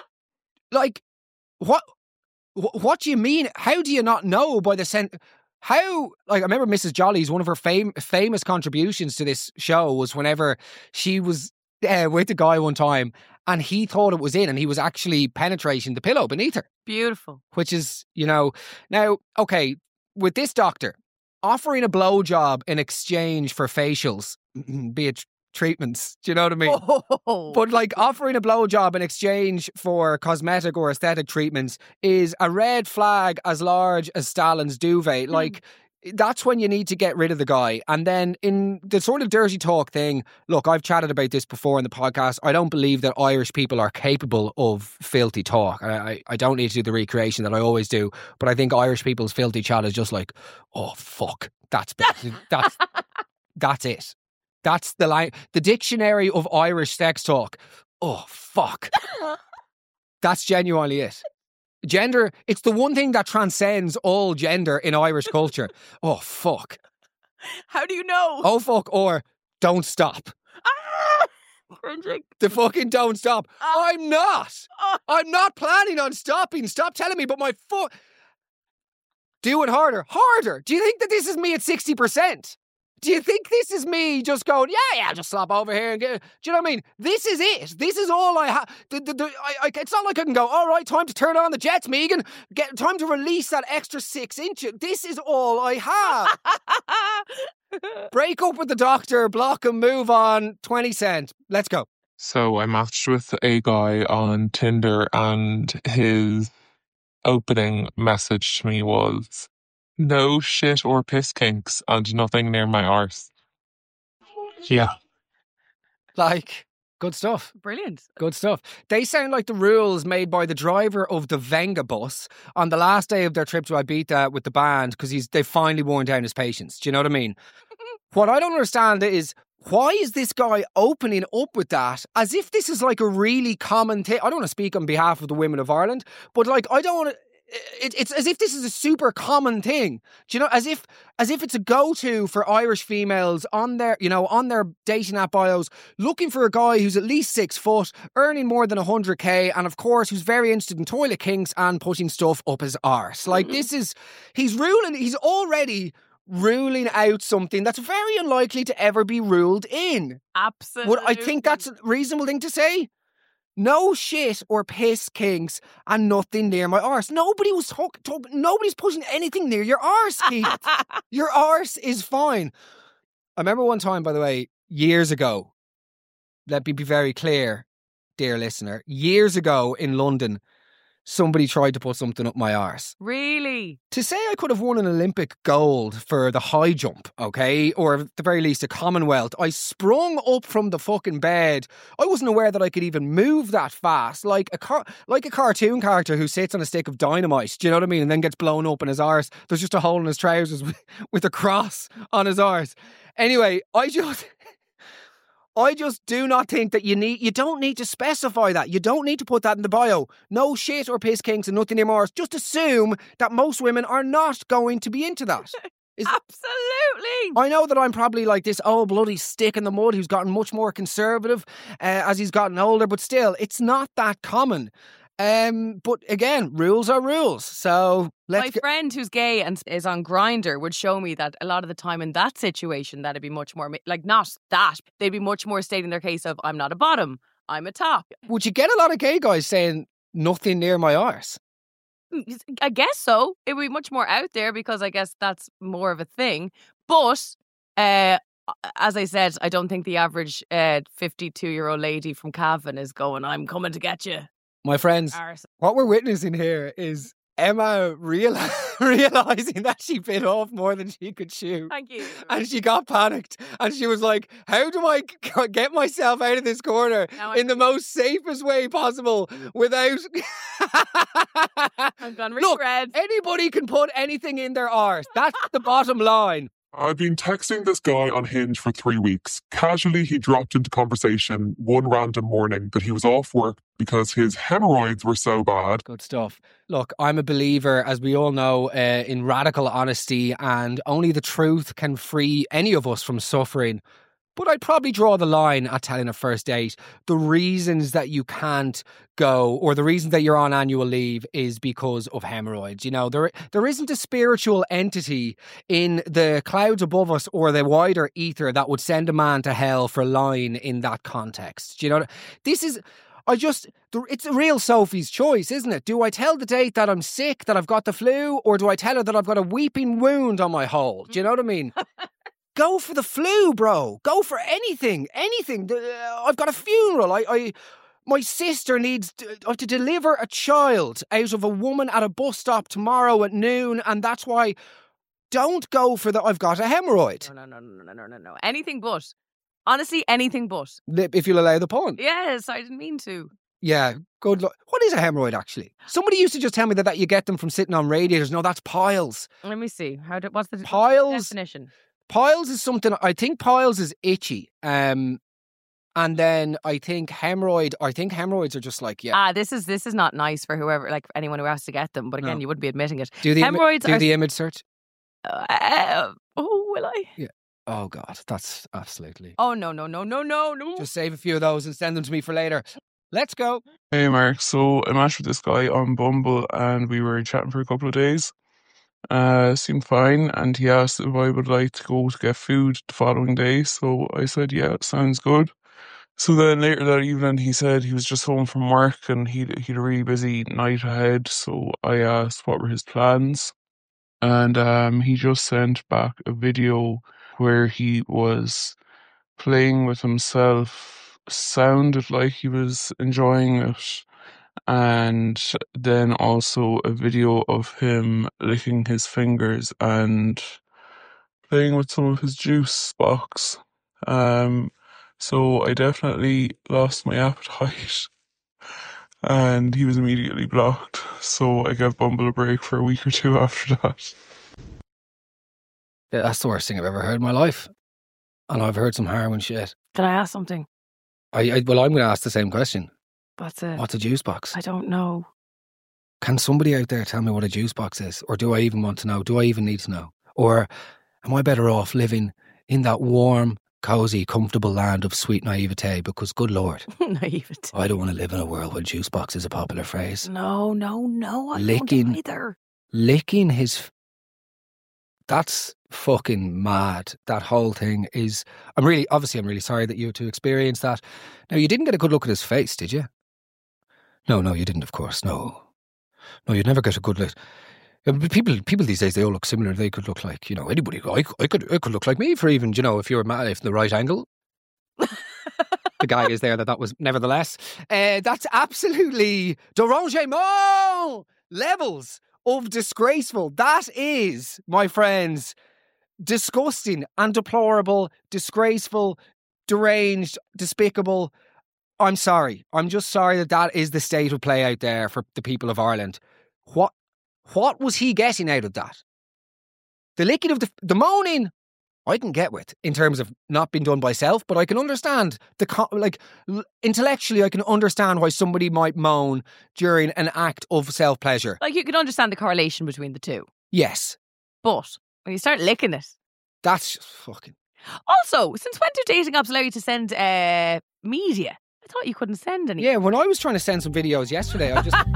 Like, what, wh- what do you mean? How do you not know by the scent? How, like, I remember Missus Jolly's, one of her fam- famous contributions to this show was whenever she was uh, with the guy one time and he thought it was in and he was actually penetrating the pillow beneath her, Beautiful. which is, you know, now, okay, with this doctor, offering a blowjob in exchange for facials, be it treatments, do you know what I mean? Oh. But like offering a blowjob in exchange for cosmetic or aesthetic treatments is a red flag as large as Stalin's duvet. Like, that's when you need to get rid of the guy. And then in the sort of dirty talk thing, look, I've chatted about this before in the podcast. I don't believe that Irish people are capable of filthy talk. I, I, I don't need to do the recreation that I always do, but I think Irish people's filthy chat is just like, oh, fuck, that's that's that's it. That's the line. The dictionary of Irish sex talk. Oh, fuck. That's genuinely it. Gender, it's the one thing that transcends all gender in Irish culture. Oh, fuck. How do you know? Oh, fuck, or don't stop. Ah! Cringing. The fucking don't stop. Oh. I'm not. Oh. I'm not planning on stopping. Stop telling me, but my foot. Do it harder. Harder. Do you think that this is me at sixty percent? Do you think this is me just going, yeah, yeah, just slop over here and get. Do you know what I mean? This is it. This is all I have. The, the, the, I, I, it's not like I can go, all right, time to turn on the jets, Megan. Get time to release that extra six inches. This is all I have. Break up with the doctor, block and move on. twenty cent. Let's go. So I matched with a guy on Tinder, and his opening message to me was, no shit or piss kinks and nothing near my arse. Yeah. Like, good stuff. Brilliant. Good stuff. They sound like the rules made by the driver of the Venga bus on the last day of their trip to Ibiza with the band, because he's they've finally worn down his patience. Do you know what I mean? What I don't understand is, why is this guy opening up with that as if this is like a really common thing? I don't want to speak on behalf of the women of Ireland, but like, I don't want to. It, it's as if this is a super common thing. Do you know? As if, as if it's a go-to for Irish females on their, you know, on their dating app bios, looking for a guy who's at least six foot, earning more than a hundred k, and of course, who's very interested in toilet kinks and putting stuff up his arse. Like this is, he's ruling. He's already ruling out something that's very unlikely to ever be ruled in. Absolutely. Would I think that's a reasonable thing to say? No shit or piss kinks and nothing near my arse. Nobody was talking. Talk, nobody's pushing anything near your arse, Keith. Your arse is fine. I remember one time, by the way, years ago. Let me be very clear, dear listener. Years ago in London, somebody tried to put something up my arse. Really? To say I could have won an Olympic gold for the high jump, okay, or at the very least a Commonwealth, I sprung up from the fucking bed. I wasn't aware that I could even move that fast, like a car- like a cartoon character who sits on a stick of dynamite, do you know what I mean, and then gets blown up in his arse. There's just a hole in his trousers with, with a cross on his arse. Anyway, I just... I just do not think that you need, you don't need to specify that. You don't need to put that in the bio. No shit or piss kinks and nothing near Mars. Just assume that most women are not going to be into that. Is, Absolutely. I know that I'm probably like this old bloody stick in the mud who's gotten much more conservative uh, as he's gotten older, but still, it's not that common. Um, but again, rules are rules. So let's My get... friend who's gay and is on Grindr would show me that a lot of the time in that situation, that'd be much more, like not that, they'd be much more stating their case of, I'm not a bottom, I'm a top. Would you get a lot of gay guys saying nothing near my arse? I guess so. It would be much more out there because I guess that's more of a thing. But uh, as I said, I don't think the average uh, fifty-two-year-old lady from Cavan is going, I'm coming to get you. My friends, Arse. what we're witnessing here is Emma real- realising that she bit off more than she could chew. Thank you. And she got panicked. And she was like, how do I g- get myself out of this corner Now in the most safest way possible without... I'm gone Look, red. anybody can put anything in their arse. That's the bottom line. I've been texting this guy on Hinge for three weeks. Casually, he dropped into conversation one random morning that he was off work because his hemorrhoids were so bad. Good stuff. Look, I'm a believer, as we all know, uh, in radical honesty, and only the truth can free any of us from suffering. But I'd probably draw the line at telling a first date the reasons that you can't go, or the reason that you're on annual leave, is because of hemorrhoids. You know, there there isn't a spiritual entity in the clouds above us or the wider ether that would send a man to hell for lying in that context. Do you know, this is... I just, it's a real Sophie's choice, isn't it? Do I tell the date that I'm sick, that I've got the flu, or do I tell her that I've got a weeping wound on my hole? Do you know what I mean? Go for the flu, bro. Go for anything, anything. Uh, I've got a funeral. I, I, my sister needs to, I have to deliver a child out of a woman at a bus stop tomorrow at noon, and that's why. Don't go for the I've got a hemorrhoid. No, no, no, no, no, no, no, no. Anything but. Honestly, anything but. If you'll allow the pun. Yes, I didn't mean to. Yeah, good luck. What is a hemorrhoid, actually? Somebody used to just tell me that, that you get them from sitting on radiators. No, that's piles. Let me see. How do, what's the Piles? definition? Piles is something, I think piles is itchy. Um, and then I think hemorrhoid, I think hemorrhoids are just like, yeah. Ah, this is this is not nice for whoever, like anyone who has to get them. But again, No. you wouldn't be admitting it. Do the, Hemorrhoids imi- do are- the image search. Uh, oh, will I? Yeah. Oh God, that's absolutely. Oh, no, no, no, no, no, no. Just save a few of those and send them to me for later. Let's go. Hey Mark, so I matched with this guy on Bumble and we were chatting for a couple of days. Uh, seemed fine, and he asked if I would like to go to get food the following day. So I said, yeah, sounds good. So then later that evening, he said he was just home from work and he'd, he'd a really busy night ahead. So I asked what were his plans. And um, he just sent back a video where he was playing with himself, sounded like he was enjoying it. And then also a video of him licking his fingers and playing with some of his juice box. Um, so I definitely lost my appetite. And he was immediately blocked. So I gave Bumble a break for a week or two after that. Yeah, that's the worst thing I've ever heard in my life. And I've heard some harrowing shit. Can I ask something? I, I well, I'm going to ask the same question. What's it? What's a juice box? I don't know. Can somebody out there tell me what a juice box is? Or do I even want to know? Do I even need to know? Or am I better off living in that warm, cosy, comfortable land of sweet naivete? Because good Lord, Naivete. I don't want to live in a world where juice box is a popular phrase. No, no, no. I Licking- don't either. Licking his... That's fucking mad. That whole thing is... I'm really... Obviously, I'm really sorry that you had to experience that. Now, you didn't get a good look at his face, did you? No, no, you didn't, of course. No. No, you'd never get a good look. Yeah, but People, people these days, they all look similar. They could look like, you know, anybody. I, I could, I could look like me for even, you know, if you were mad, if the right angle. The guy is there that that was, nevertheless. Uh, that's absolutely derangement levels of disgraceful. That is, my friends, disgusting and deplorable, disgraceful, deranged, despicable. I'm sorry. I'm just sorry that that is the state of play out there for the people of Ireland. What what was he getting out of that? The licking of the... The moaning, I can get with in terms of not being done by self, but I can understand the... co- Like, l- intellectually, I can understand why somebody might moan during an act of self-pleasure. Like, you can understand the correlation between the two. Yes. But when you start licking it. That's just fucking... Also, since when do dating apps allow you to send uh, media? I thought you couldn't send any. Yeah, when I was trying to send some videos yesterday, I just...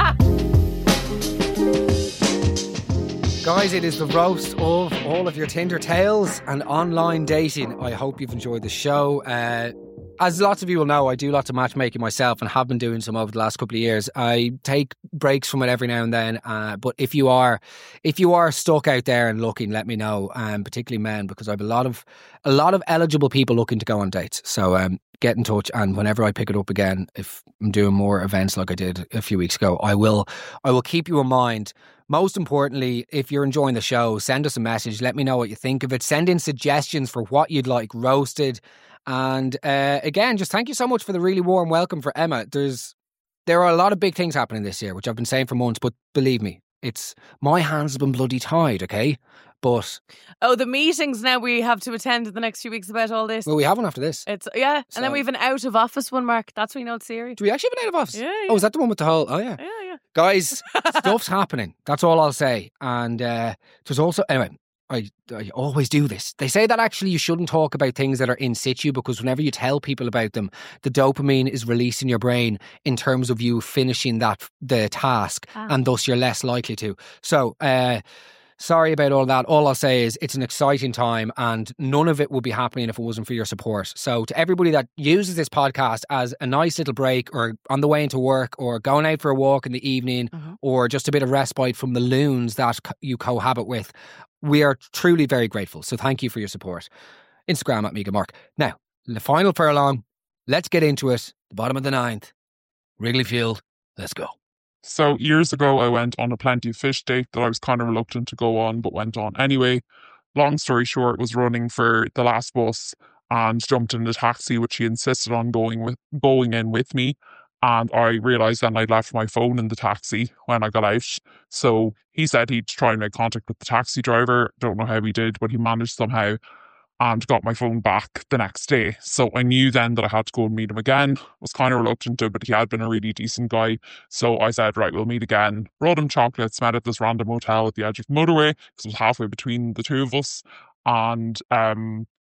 Guys, it is the roast of all of your Tinder tales and online dating. I hope you've enjoyed the show. Uh, as lots of you will know, I do lots of matchmaking myself and have been doing some over the last couple of years. I take breaks from it every now and then. Uh, but if you are, if you are stuck out there and looking, let me know. Um, particularly men, because I have a lot of, a lot of eligible people looking to go on dates. So um, get in touch, and whenever I pick it up again, if I'm doing more events like I did a few weeks ago, I will, I will keep you in mind. Most importantly, if you're enjoying the show, send us a message. Let me know what you think of it. Send in suggestions for what you'd like roasted. And uh, again, just thank you so much for the really warm welcome for Emma. There's, there are a lot of big things happening this year, which I've been saying for months, but believe me, it's, my hands have been bloody tied, okay? But... Oh, the meetings now we have to attend in the next few weeks about all this. Well, we have one after this. It's yeah, and So- then we have an out of office one, Mark. That's when you know it's serious. Do we actually have an out of office? Yeah, yeah. Oh, is that the one with the whole... Oh, yeah. Yeah, yeah. Guys, stuff's happening. That's all I'll say. And uh, there's also... Anyway, I, I always do this. They say that actually you shouldn't talk about things that are in situ, because whenever you tell people about them, the dopamine is released in your brain in terms of you finishing that the task, Ah. and thus you're less likely to. So... Uh, Sorry about all that. All I'll say is it's an exciting time, and none of it would be happening if it wasn't for your support. So to everybody that uses this podcast as a nice little break, or on the way into work, or going out for a walk in the evening, Mhm. or just a bit of respite from the loons that co- you cohabit with, we are truly very grateful. So thank you for your support. Instagram at Mega Mark. Now, the final furlong. Let's get into it. The bottom of the ninth. Wrigley Field. Let's go. So years ago, I went on a Plenty of Fish date that I was kind of reluctant to go on, but went on anyway. Long story short, was running for the last bus and jumped in the taxi, which he insisted on going with, going in with me. And I realised then I'd left my phone in the taxi when I got out. So he said he'd try and make contact with the taxi driver. Don't know how he did, but he managed somehow, and got my phone back the next day. So I knew then that I had to go and meet him again. Was kind of reluctant to, but he had been a really decent guy. So I said, right, we'll meet again. Brought him chocolates, met at this random hotel at the edge of the motorway, because it was halfway between the two of us. And um,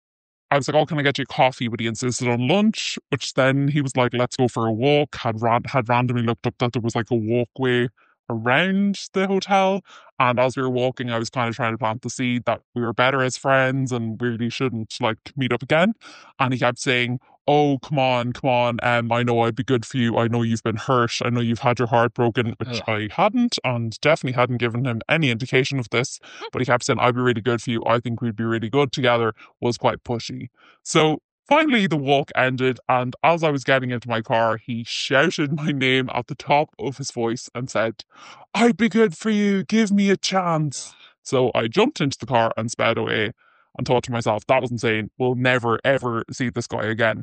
I was like, oh, can I get you coffee? But he insisted on lunch, which then he was like, let's go for a walk. Had, ran- had randomly looked up that there was like a walkway around the hotel. And as we were walking, I was kind of trying to plant the seed that we were better as friends and we really shouldn't like meet up again. And he kept saying, oh, come on, come on. Um, I know I'd be good for you. I know you've been hurt. I know you've had your heart broken, which Ugh. I hadn't, and definitely hadn't given him any indication of this. But he kept saying, I'd be really good for you. I think we'd be really good together, was quite pushy. So finally, the walk ended, and as I was getting into my car, he shouted my name at the top of his voice and said, I'd be good for you. Give me a chance. So I jumped into the car and sped away and thought to myself, that was insane. We'll never, ever see this guy again.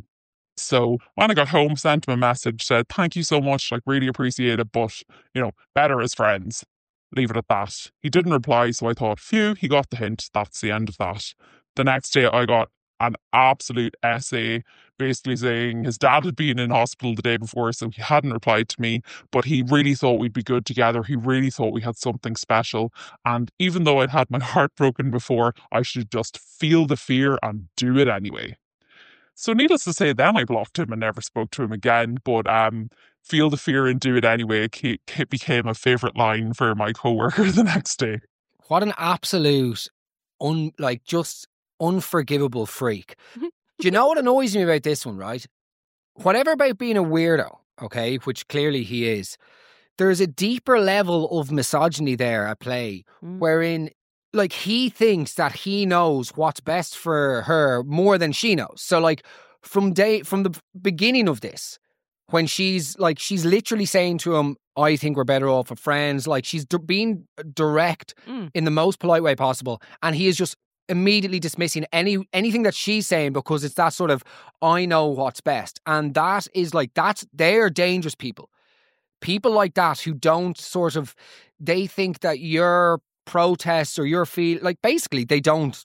So when I got home, sent him a message, said, thank you so much, like really appreciate it, but, you know, better as friends. Leave it at that. He didn't reply, so I thought, phew, he got the hint. That's the end of that. The next day I got an absolute essay basically saying his dad had been in hospital the day before, so he hadn't replied to me, but he really thought we'd be good together. He really thought we had something special. And even though I'd had my heart broken before, I should just feel the fear and do it anyway. So needless to say, then I blocked him and never spoke to him again. But um, feel the fear and do it anyway, it became a favourite line for my co-worker the next day. What an absolute, un, like just unforgivable freak. Do you know what annoys me about this one, right? Whatever about being a weirdo, okay, which clearly he is, there's a deeper level of misogyny there at play, Mm. wherein like he thinks that he knows what's best for her more than she knows. So like from day from the beginning of this, when she's like she's literally saying to him, I think we're better off as friends, like she's d- being direct Mm. in the most polite way possible, and he is just immediately dismissing any anything that she's saying because it's that sort of I know what's best. And that is like that's they're dangerous people. People like that who don't sort of they think that your protests or your feel like basically they don't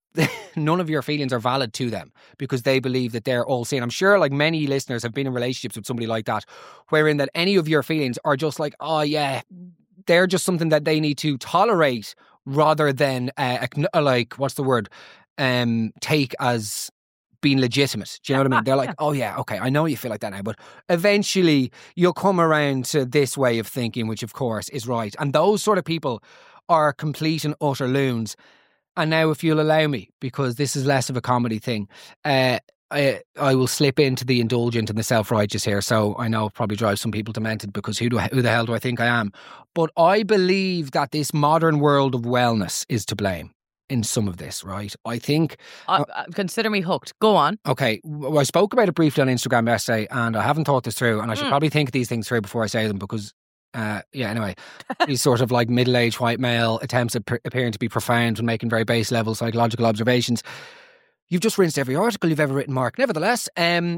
none of your feelings are valid to them because they believe that they're all sane. I'm sure like many listeners have been in relationships with somebody like that wherein that any of your feelings are just like, oh yeah, they're just something that they need to tolerate rather than uh, like what's the word um take as being legitimate. Do you know what I mean? They're like, oh yeah, okay, I know you feel like that now, but eventually you'll come around to this way of thinking, which of course is right. And those sort of people are complete and utter loons. And now if you'll allow me, because this is less of a comedy thing, uh, I, I will slip into the indulgent and the self-righteous here. So I know it probably drives some people demented because who, do I, who the hell do I think I am? But I believe that this modern world of wellness is to blame in some of this, right? I think... Uh, uh, consider me hooked. Go on. Okay, well, I spoke about it briefly on Instagram yesterday and I haven't thought this through and I should Mm. probably think these things through before I say them because... Uh, yeah, anyway, these sort of like middle-aged white male attempts at p- appearing to be profound and making very base level psychological observations. You've just rinsed every article you've ever written, Mark. Nevertheless, um,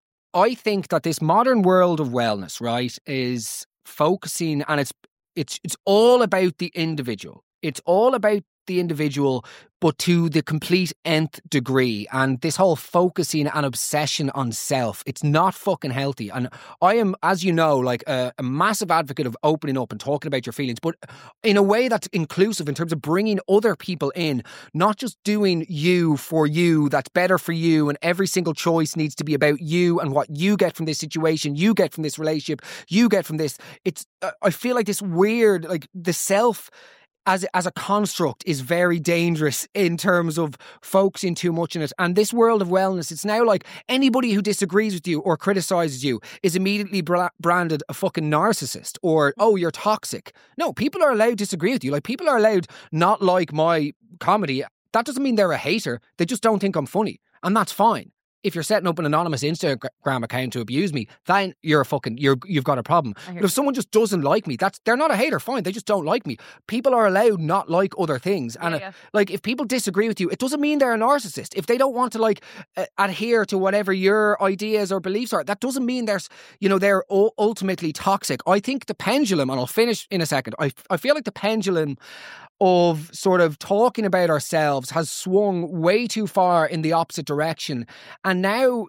I think that this modern world of wellness, right, is focusing and it's it's it's all about the individual. It's all about the individual, but to the complete nth degree. And this whole focusing and obsession on self, it's not fucking healthy. And I am, as you know, like a, a massive advocate of opening up and talking about your feelings, but in a way that's inclusive in terms of bringing other people in, not just doing you for you, that's better for you. And every single choice needs to be about you and what you get from this situation, you get from this relationship, you get from this. It's, uh, I feel like this weird, like the self as as a construct is very dangerous in terms of focusing too much on it. And this world of wellness, it's now like anybody who disagrees with you or criticizes you is immediately bra- branded a fucking narcissist or, oh, you're toxic. No, people are allowed to disagree with you. Like people are allowed not like my comedy. That doesn't mean they're a hater. They just don't think I'm funny. And that's fine. If you're setting up an anonymous Instagram account to abuse me, then you're a fucking you're you've got a problem. But if someone just doesn't like me, that's they're not a hater. Fine, they just don't like me. People are allowed not like other things, and Yeah, yeah. uh, like if people disagree with you, it doesn't mean they're a narcissist. If they don't want to like uh, adhere to whatever your ideas or beliefs are, that doesn't mean there's you know they're u- ultimately toxic. I think the pendulum, and I'll finish in a second. I I feel like the pendulum of sort of talking about ourselves has swung way too far in the opposite direction. And now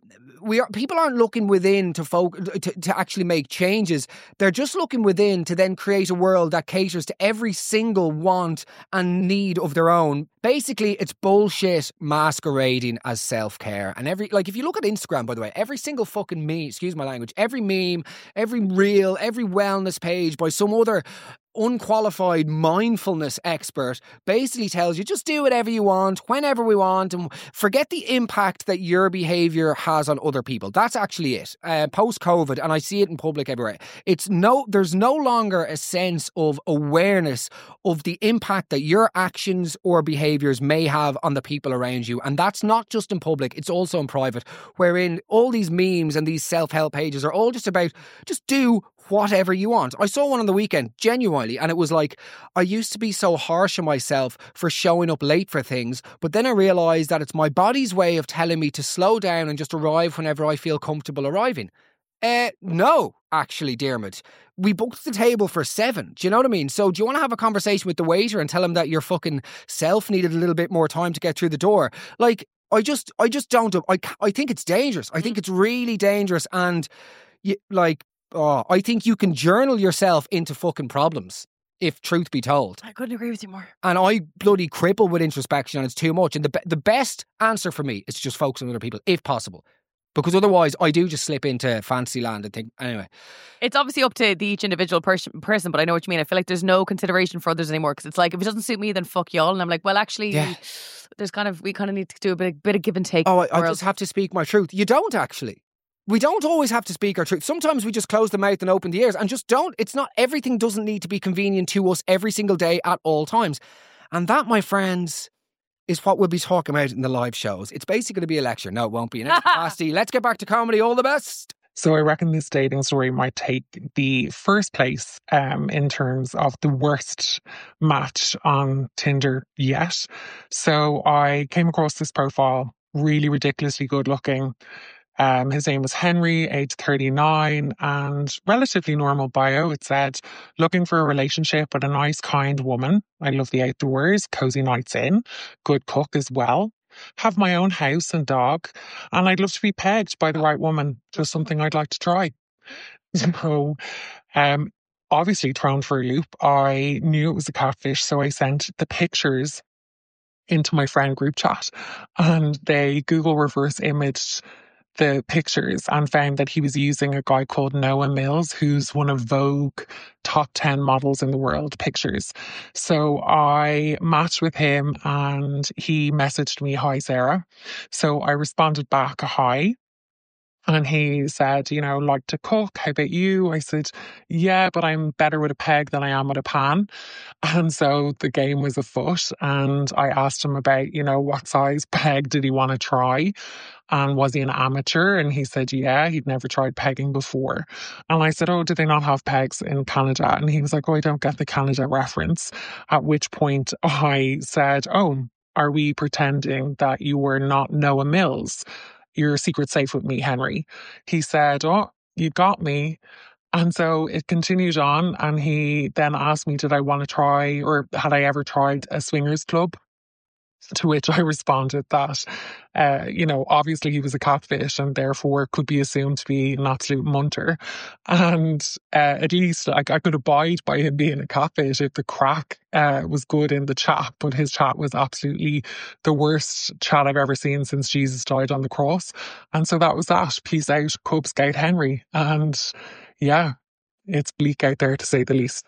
we are people aren't looking within to folk to, to actually make changes. They're just looking within to then create a world that caters to every single want and need of their own. Basically, it's bullshit masquerading as self-care. And every like if you look at Instagram, by the way, every single fucking meme, excuse my language, every meme, every reel, every wellness page by some other unqualified mindfulness expert basically tells you just do whatever you want, whenever we want, and forget the impact that your behaviour has on other people. That's actually it. Uh, post-COVID, and I see it in public everywhere, it's no, there's no longer a sense of awareness of the impact that your actions or behaviours may have on the people around you. And that's not just in public, it's also in private, wherein all these memes and these self-help pages are all just about just do whatever you want. I saw one on the weekend, genuinely, and it was like, I used to be so harsh on myself for showing up late for things, but then I realised that it's my body's way of telling me to slow down and just arrive whenever I feel comfortable arriving. Uh, no, actually, Dermot. We booked the table for seven. Do you know what I mean? So do you want to have a conversation with the waiter and tell him that your fucking self needed a little bit more time to get through the door? Like, I just, I just don't, I, I think it's dangerous. I think it's really dangerous. And you, like, oh, I think you can journal yourself into fucking problems, if truth be told. I couldn't agree with you more. And I bloody cripple with introspection and it's too much. And the the best answer for me is to just focus on other people, if possible. Because otherwise, I do just slip into fancy land and think, anyway. It's obviously up to the each individual person, person, but I know what you mean. I feel like there's no consideration for others anymore because it's like, if it doesn't suit me, then fuck y'all. And I'm like, well, actually, Yeah. there's kind of, we kind of need to do a bit, bit of give and take. Oh, I, I or just else- have to speak my truth. You don't actually. We don't always have to speak our truth. Sometimes we just close the mouth and open the ears and just don't. It's not, everything doesn't need to be convenient to us every single day at all times. And that, my friends, is what we'll be talking about in the live shows. It's basically going to be a lecture. No, it won't be. In any capacity. Let's get back to comedy. All the best. So I reckon this dating story might take the first place um, in terms of the worst match on Tinder yet. So I came across this profile, really ridiculously good looking. Um, his name was Henry, age thirty-nine, and relatively normal bio. It said, looking for a relationship with a nice, kind woman. I love the outdoors, cozy nights in, good cook as well. Have my own house and dog, and I'd love to be pegged by the right woman. Just something I'd like to try. So, um, obviously thrown for a loop. I knew it was a catfish, so I sent the pictures into my friend group chat, and they Google reverse imaged the pictures and found that he was using a guy called Noah Mills, who's one of Vogue top ten models in the world pictures. So I matched with him and he messaged me, "Hi, Sarah." So I responded back a hi. And he said, you know, like to cook. How about you? I said, yeah, but I'm better with a peg than I am with a pan. And so the game was afoot. And I asked him about, you know, what size peg did he want to try? And was he an amateur? And he said, yeah, he'd never tried pegging before. And I said, oh, do they not have pegs in Canada? And he was like, oh, I don't get the Canada reference. At which point I said, oh, are we pretending that you were not Noah Mills? Your secret's safe with me, Henry. He said, oh, you got me. And so it continued on. And he then asked me, did I want to try, or had I ever tried a swingers club? To which I responded that, uh, you know, obviously he was a catfish and therefore could be assumed to be an absolute munter. And uh, at least like, I could abide by him being a catfish if the crack uh, was good in the chat. But his chat was absolutely the worst chat I've ever seen since Jesus died on the cross. And so that was that. Peace out, Cub Scout Henry. And yeah, it's bleak out there to say the least.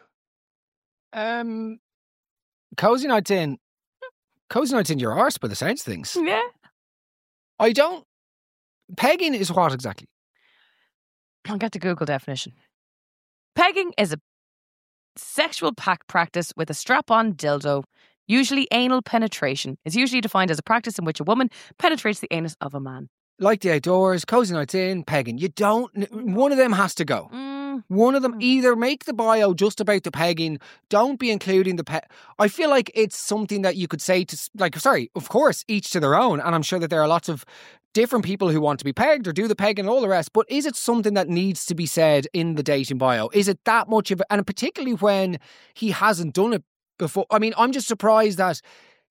Um, Cozy Nights In. Cozy Nights in your arse by the sounds of things. Yeah. I don't... Pegging is what exactly? I'll get the Google definition. Pegging is a sexual pack practice with a strap-on dildo, usually anal penetration. It's usually defined as a practice in which a woman penetrates the anus of a man. Like the outdoors, Cozy Nights In, pegging. You don't... One of them has to go. Mm. One of them, either make the bio just about the pegging, don't be including the peg. I feel like it's something that you could say to, like, sorry, of course, each to their own. And I'm sure that there are lots of different people who want to be pegged or do the pegging and all the rest. But is it something that needs to be said in the dating bio? Is it that much of it? And particularly when he hasn't done it before. I mean, I'm just surprised that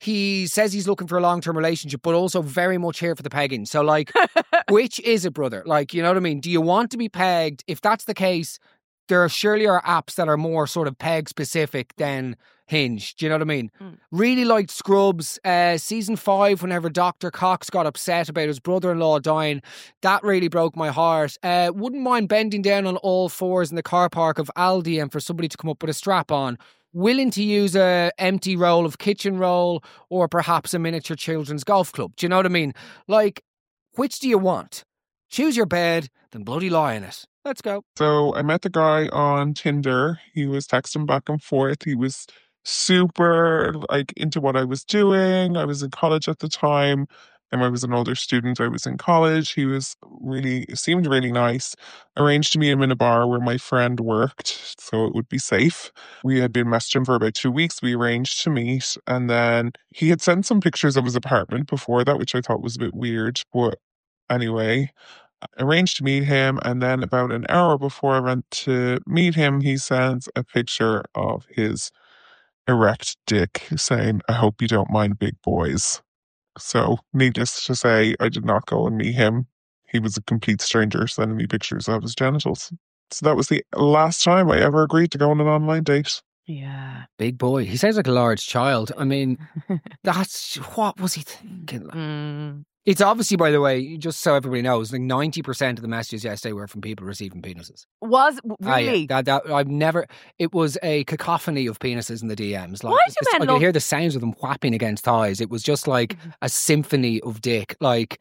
he says he's looking for a long-term relationship, but also very much here for the pegging. So, like, which is it, brother? Like, you know what I mean? Do you want to be pegged? If that's the case, there are surely are apps that are more sort of peg-specific than Hinge. Do you know what I mean? Mm. Really liked Scrubs. Uh, season five, whenever Doctor Cox got upset about his brother-in-law dying, that really broke my heart. Uh, wouldn't mind bending down on all fours in the car park of Aldi and for somebody to come up with a strap on. Willing to use a empty roll of kitchen roll or perhaps a miniature children's golf club. Do you know what I mean? Like, which do you want? Choose your bed, then bloody lie in it. Let's go. So I met the guy on Tinder. He was texting back and forth. He was super like into what I was doing. I was in college at the time. And I was an older student. I was in college. He was really, seemed really nice. Arranged to meet him in a bar where my friend worked, so it would be safe. We had been messaging for about two weeks. We arranged to meet. And then he had sent some pictures of his apartment before that, which I thought was a bit weird. But anyway, arranged to meet him. And then about an hour before I went to meet him, he sends a picture of his erect dick saying, "I hope you don't mind big boys." So, needless to say, I did not go and meet him. He was a complete stranger sending me pictures of his genitals. So that was the last time I ever agreed to go on an online date. Yeah. Big boy. He sounds like a large child. I mean, that's, what was he thinking? Mm. It's obviously, by the way, just so everybody knows, like ninety percent of the messages yesterday were from people receiving penises. Was, really? Ah, yeah. that, that, I've never, it was a cacophony of penises in the D Ms. Like, Why do men I love- could hear the sounds of them whapping against thighs. It was just like a symphony of dick. Like,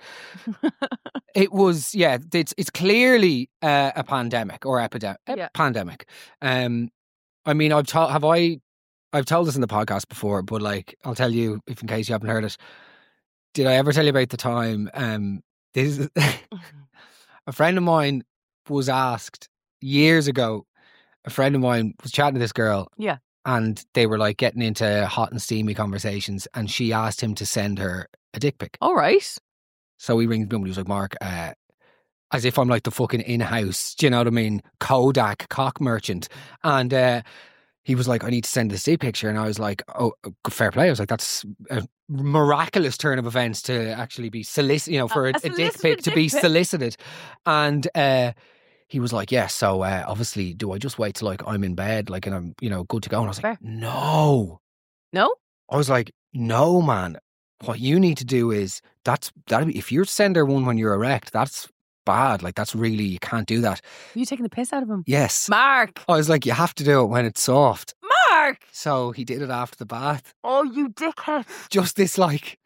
it was, yeah, it's it's clearly uh, a pandemic or epidemic. Yeah. Pandemic. Um, I mean, I've told, have I, I've told this in the podcast before, but like, I'll tell you, if in case you haven't heard it. Did I ever tell you about the time? Um, this is a friend of mine was asked years ago. A friend of mine was chatting to this girl. Yeah. And they were like getting into hot and steamy conversations. And she asked him to send her a dick pic. All right. So he rings me and he was like, "Mark, uh, as if I'm like the fucking in-house, do you know what I mean? Kodak cock merchant." And uh, he was like, "I need to send this dick picture." And I was like, "Oh, fair play." I was like, "That's a miraculous turn of events to actually be solicited, you know, for a, a a dick solicited pic to dick be pic. solicited." And uh, he was like, "Yeah, so uh, obviously, do I just wait till like I'm in bed, like, and I'm, you know, good to go?" And I was like, Fair. "No." No? I was like, "No, man. What you need to do is, that's, that if you send her one when you're erect, that's bad. Like, that's really, you can't do that." Are you taking the piss out of him? Yes. Mark. I was like, "You have to do it when it's soft." Mark. So he did it after the bath. Oh, you dickhead. Just this like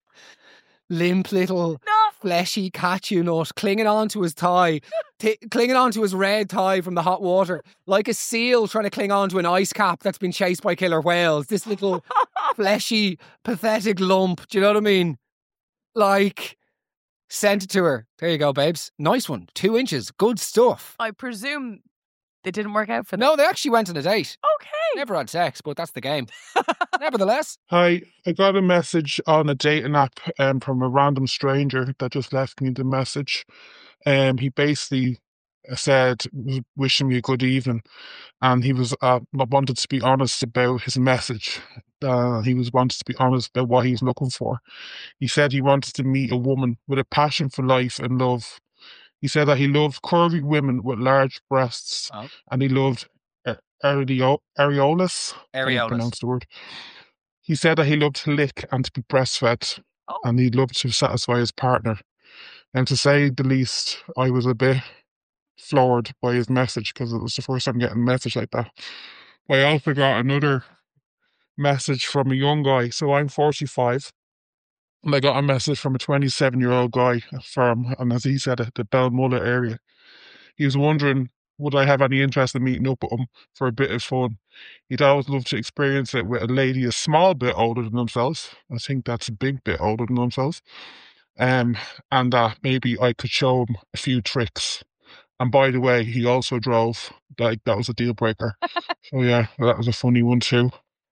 limp little No. fleshy catchu nut clinging onto his thigh, t- clinging onto his red thigh from the hot water, like a seal trying to cling onto an ice cap that's been chased by killer whales. This little fleshy, pathetic lump. Do you know what I mean? Like, sent it to her. There you go, babes. Nice one. Two inches. Good stuff. I presume they didn't work out for them. No, they actually went on a date. Okay. Never had sex, but that's the game. Nevertheless. Hi, I got a message on a dating app um, from a random stranger that just left me the message. Um, he basically said, was wishing me a good evening, and he was uh, wanted to be honest about his message. Uh, he was wanted to be honest about what he's looking for. He said he wanted to meet a woman with a passion for life and love. He said that he loved curvy women with large breasts, Oh. and he loved uh, areolo- areolas. Can't Areolas. pronounce the word. He said that he loved to lick and to be breastfed, Oh. and he'd love to satisfy his partner. And to say the least, I was a bit floored by his message because it was the first time getting a message like that. I also got another message from a young guy. So I'm forty-five. And I got a message from a twenty-seven-year-old guy from, and as he said, the Belmullet area. He was wondering, would I have any interest in meeting up with him for a bit of fun? He'd always love to experience it with a lady a small bit older than themselves. I think that's a big bit older than themselves. Um, and that uh, maybe I could show him a few tricks. And by the way, he also drove. Like, that was a deal breaker. So yeah, that was a funny one too.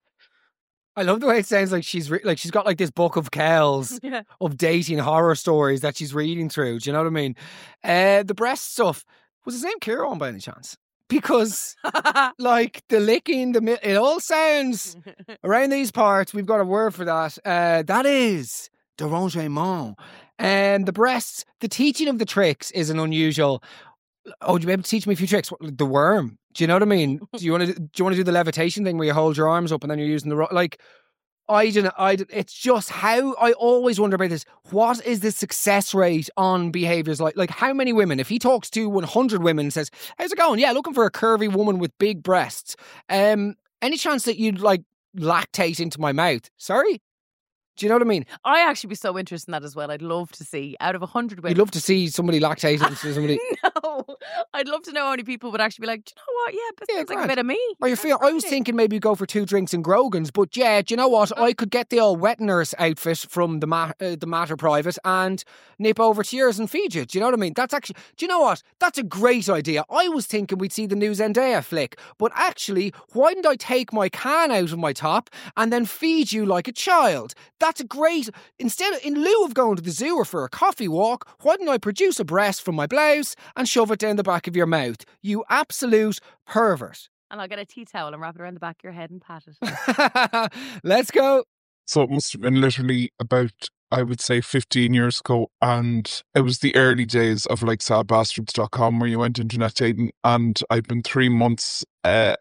I love the way it sounds like she's re- like she's got like this book of Kells Yeah. of dating horror stories that she's reading through. Do you know what I mean? Uh, the breast stuff. Was his name Kieran by any chance? because, like, the licking, the mi- it all sounds, around these parts, we've got a word for that. Uh, that is derangement. And the breasts, the teaching of the tricks is an unusual. Oh, would you be able to teach me a few tricks? What, the worm. Do you know what I mean? Do you want to? Do you want to do the levitation thing where you hold your arms up and then you're using the ro- like? I don't. I. It's just how I always wonder about this. What is the success rate on behaviors like? Like how many women? If he talks to one hundred women and says, "How's it going? Yeah, looking for a curvy woman with big breasts." Um, any chance that you'd like lactate into my mouth? Sorry. Do you know what I mean? I actually be so interested in that as well. I'd love to see out of a hundred women. You'd love to see somebody lactate into somebody. No, I'd love to know how many people would actually be like, do you know what? Yeah, but Yeah, it's like a grand. bit of me. Or you feel? I was thinking maybe go for two drinks and Grogan's, but yeah, do you know what? I could get the old wet nurse outfit from the ma- uh, the Matter Private and nip over to yours and feed you. Do you know what I mean? That's actually. Do you know what? That's a great idea. I was thinking we'd see the new Zendaya flick, but actually, why didn't I take my can out of my top and then feed you like a child? That's a great. Instead, in lieu of going to the zoo or for a coffee walk, why didn't I produce a breast from my blouse and shove it down the back of your mouth? You absolute pervert. And I'll get a tea towel and wrap it around the back of your head and pat it. Let's go. So it must have been literally about, I would say, fifteen years ago. And it was the early days of like sad bastards dot com where you went internet dating. And I'd been three months uh,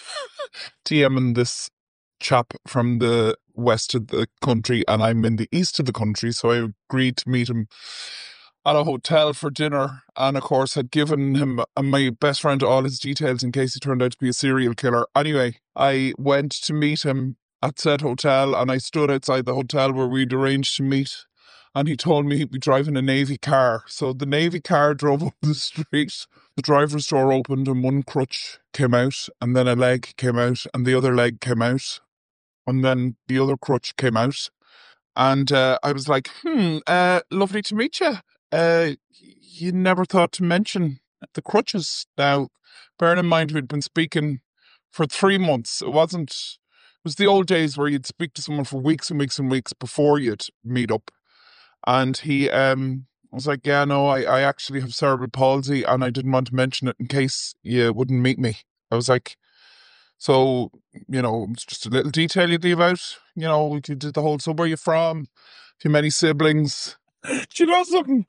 DMing this chap from the west of the country and I'm in the east of the country. So I agreed to meet him at a hotel for dinner, and of course had given him uh, my best friend all his details in case he turned out to be a serial killer. Anyway, I went to meet him at said hotel and I stood outside the hotel where we'd arranged to meet, and he told me he'd be driving a Navy car. So the Navy car drove up the street, the driver's door opened and one crutch came out, and then a leg came out and the other leg came out, and then the other crutch came out. And uh, I was like, hmm, uh, lovely to meet you. Uh, you never thought to mention the crutches. Now, bearing in mind we'd been speaking for three months. It wasn't, it was the old days where you'd speak to someone for weeks and weeks and weeks before you'd meet up. And he um, was like, yeah, no, I, I actually have cerebral palsy and I didn't want to mention it in case you wouldn't meet me. I was like, so, you know, it's just a little detail you'd leave out. You know, you did the whole, so where you from? If you have many siblings. Do you know something?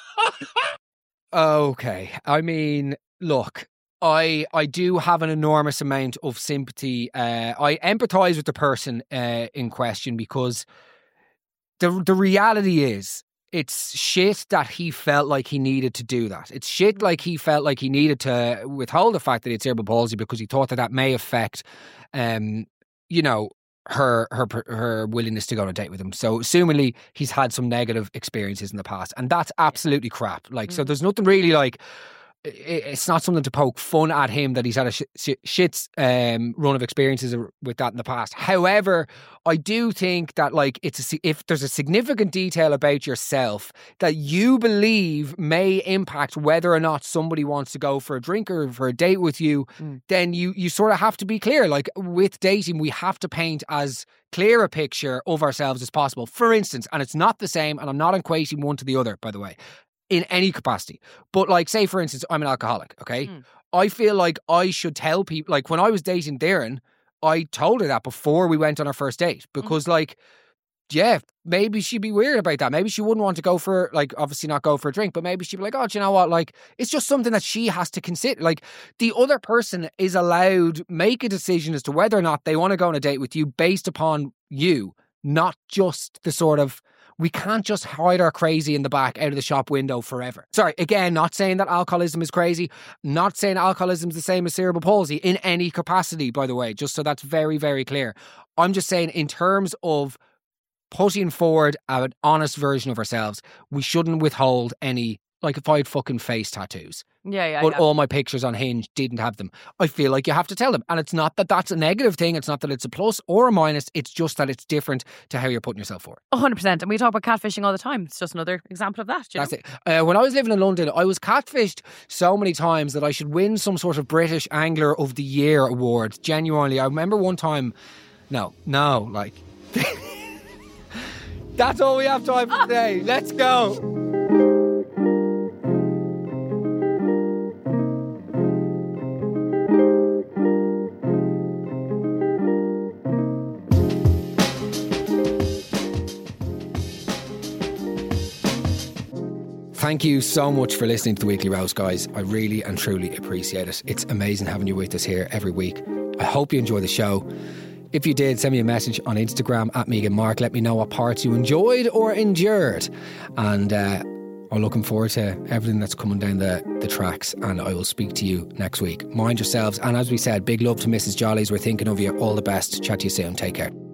Okay. I mean, look, I I do have an enormous amount of sympathy. Uh, I empathise with the person uh, in question because the the reality is it's shit that he felt like he needed to do that. It's shit like he felt like he needed to withhold the fact that he had cerebral palsy because he thought that that may affect, um, you know, her her her willingness to go on a date with him. So assumingly he's had some negative experiences in the past, and that's absolutely crap. Like, mm. so there's nothing really like, it's not something to poke fun at him that he's had a sh- sh- shit's um, run of experiences with that in the past. However, I do think that like it's a, if there's a significant detail about yourself that you believe may impact whether or not somebody wants to go for a drink or for a date with you, mm. then you you sort of have to be clear. Like with dating, we have to paint as clear a picture of ourselves as possible. For instance, and it's not the same, and I'm not equating one to the other, by the way, in any capacity. But like, say for instance, I'm an alcoholic, okay? Mm. I feel like I should tell people, like when I was dating Darren, I told her that before we went on our first date because mm. like, yeah, maybe she'd be weird about that. Maybe she wouldn't want to go for, like, obviously not go for a drink, but maybe she'd be like, oh, do you know what? Like, it's just something that she has to consider. Like, the other person is allowed make a decision as to whether or not they want to go on a date with you based upon you, not just the sort of, we can't just hide our crazy in the back out of the shop window forever. Sorry, again, not saying that alcoholism is crazy, not saying alcoholism is the same as cerebral palsy in any capacity, by the way, just so that's very, very clear. I'm just saying in terms of putting forward an honest version of ourselves, we shouldn't withhold any, like if I had fucking face tattoos. Yeah, yeah. But yeah. all my pictures on Hinge didn't have them. I feel like you have to tell them. And it's not that that's a negative thing. It's not that it's a plus or a minus. It's just that it's different to how you're putting yourself forward. one hundred percent. And we talk about catfishing all the time. It's just another example of that. You that's know? it. Uh, when I was living in London, I was catfished so many times that I should win some sort of British Angler of the Year award. Genuinely. I remember one time, no, no, like... That's all we have time for today. Let's go. Thank you so much for listening to the Weekly Roast, guys. I really and truly appreciate it. It's amazing having you with us here every week. I hope you enjoy the show. If you did, send me a message on Instagram at Megan Mark. Let me know what parts you enjoyed or endured. And uh, I'm looking forward to everything that's coming down the, the tracks, and I will speak to you next week. Mind yourselves, and as we said, big love to Missus Jollies. We're thinking of you. All the best. Chat to you soon. Take care.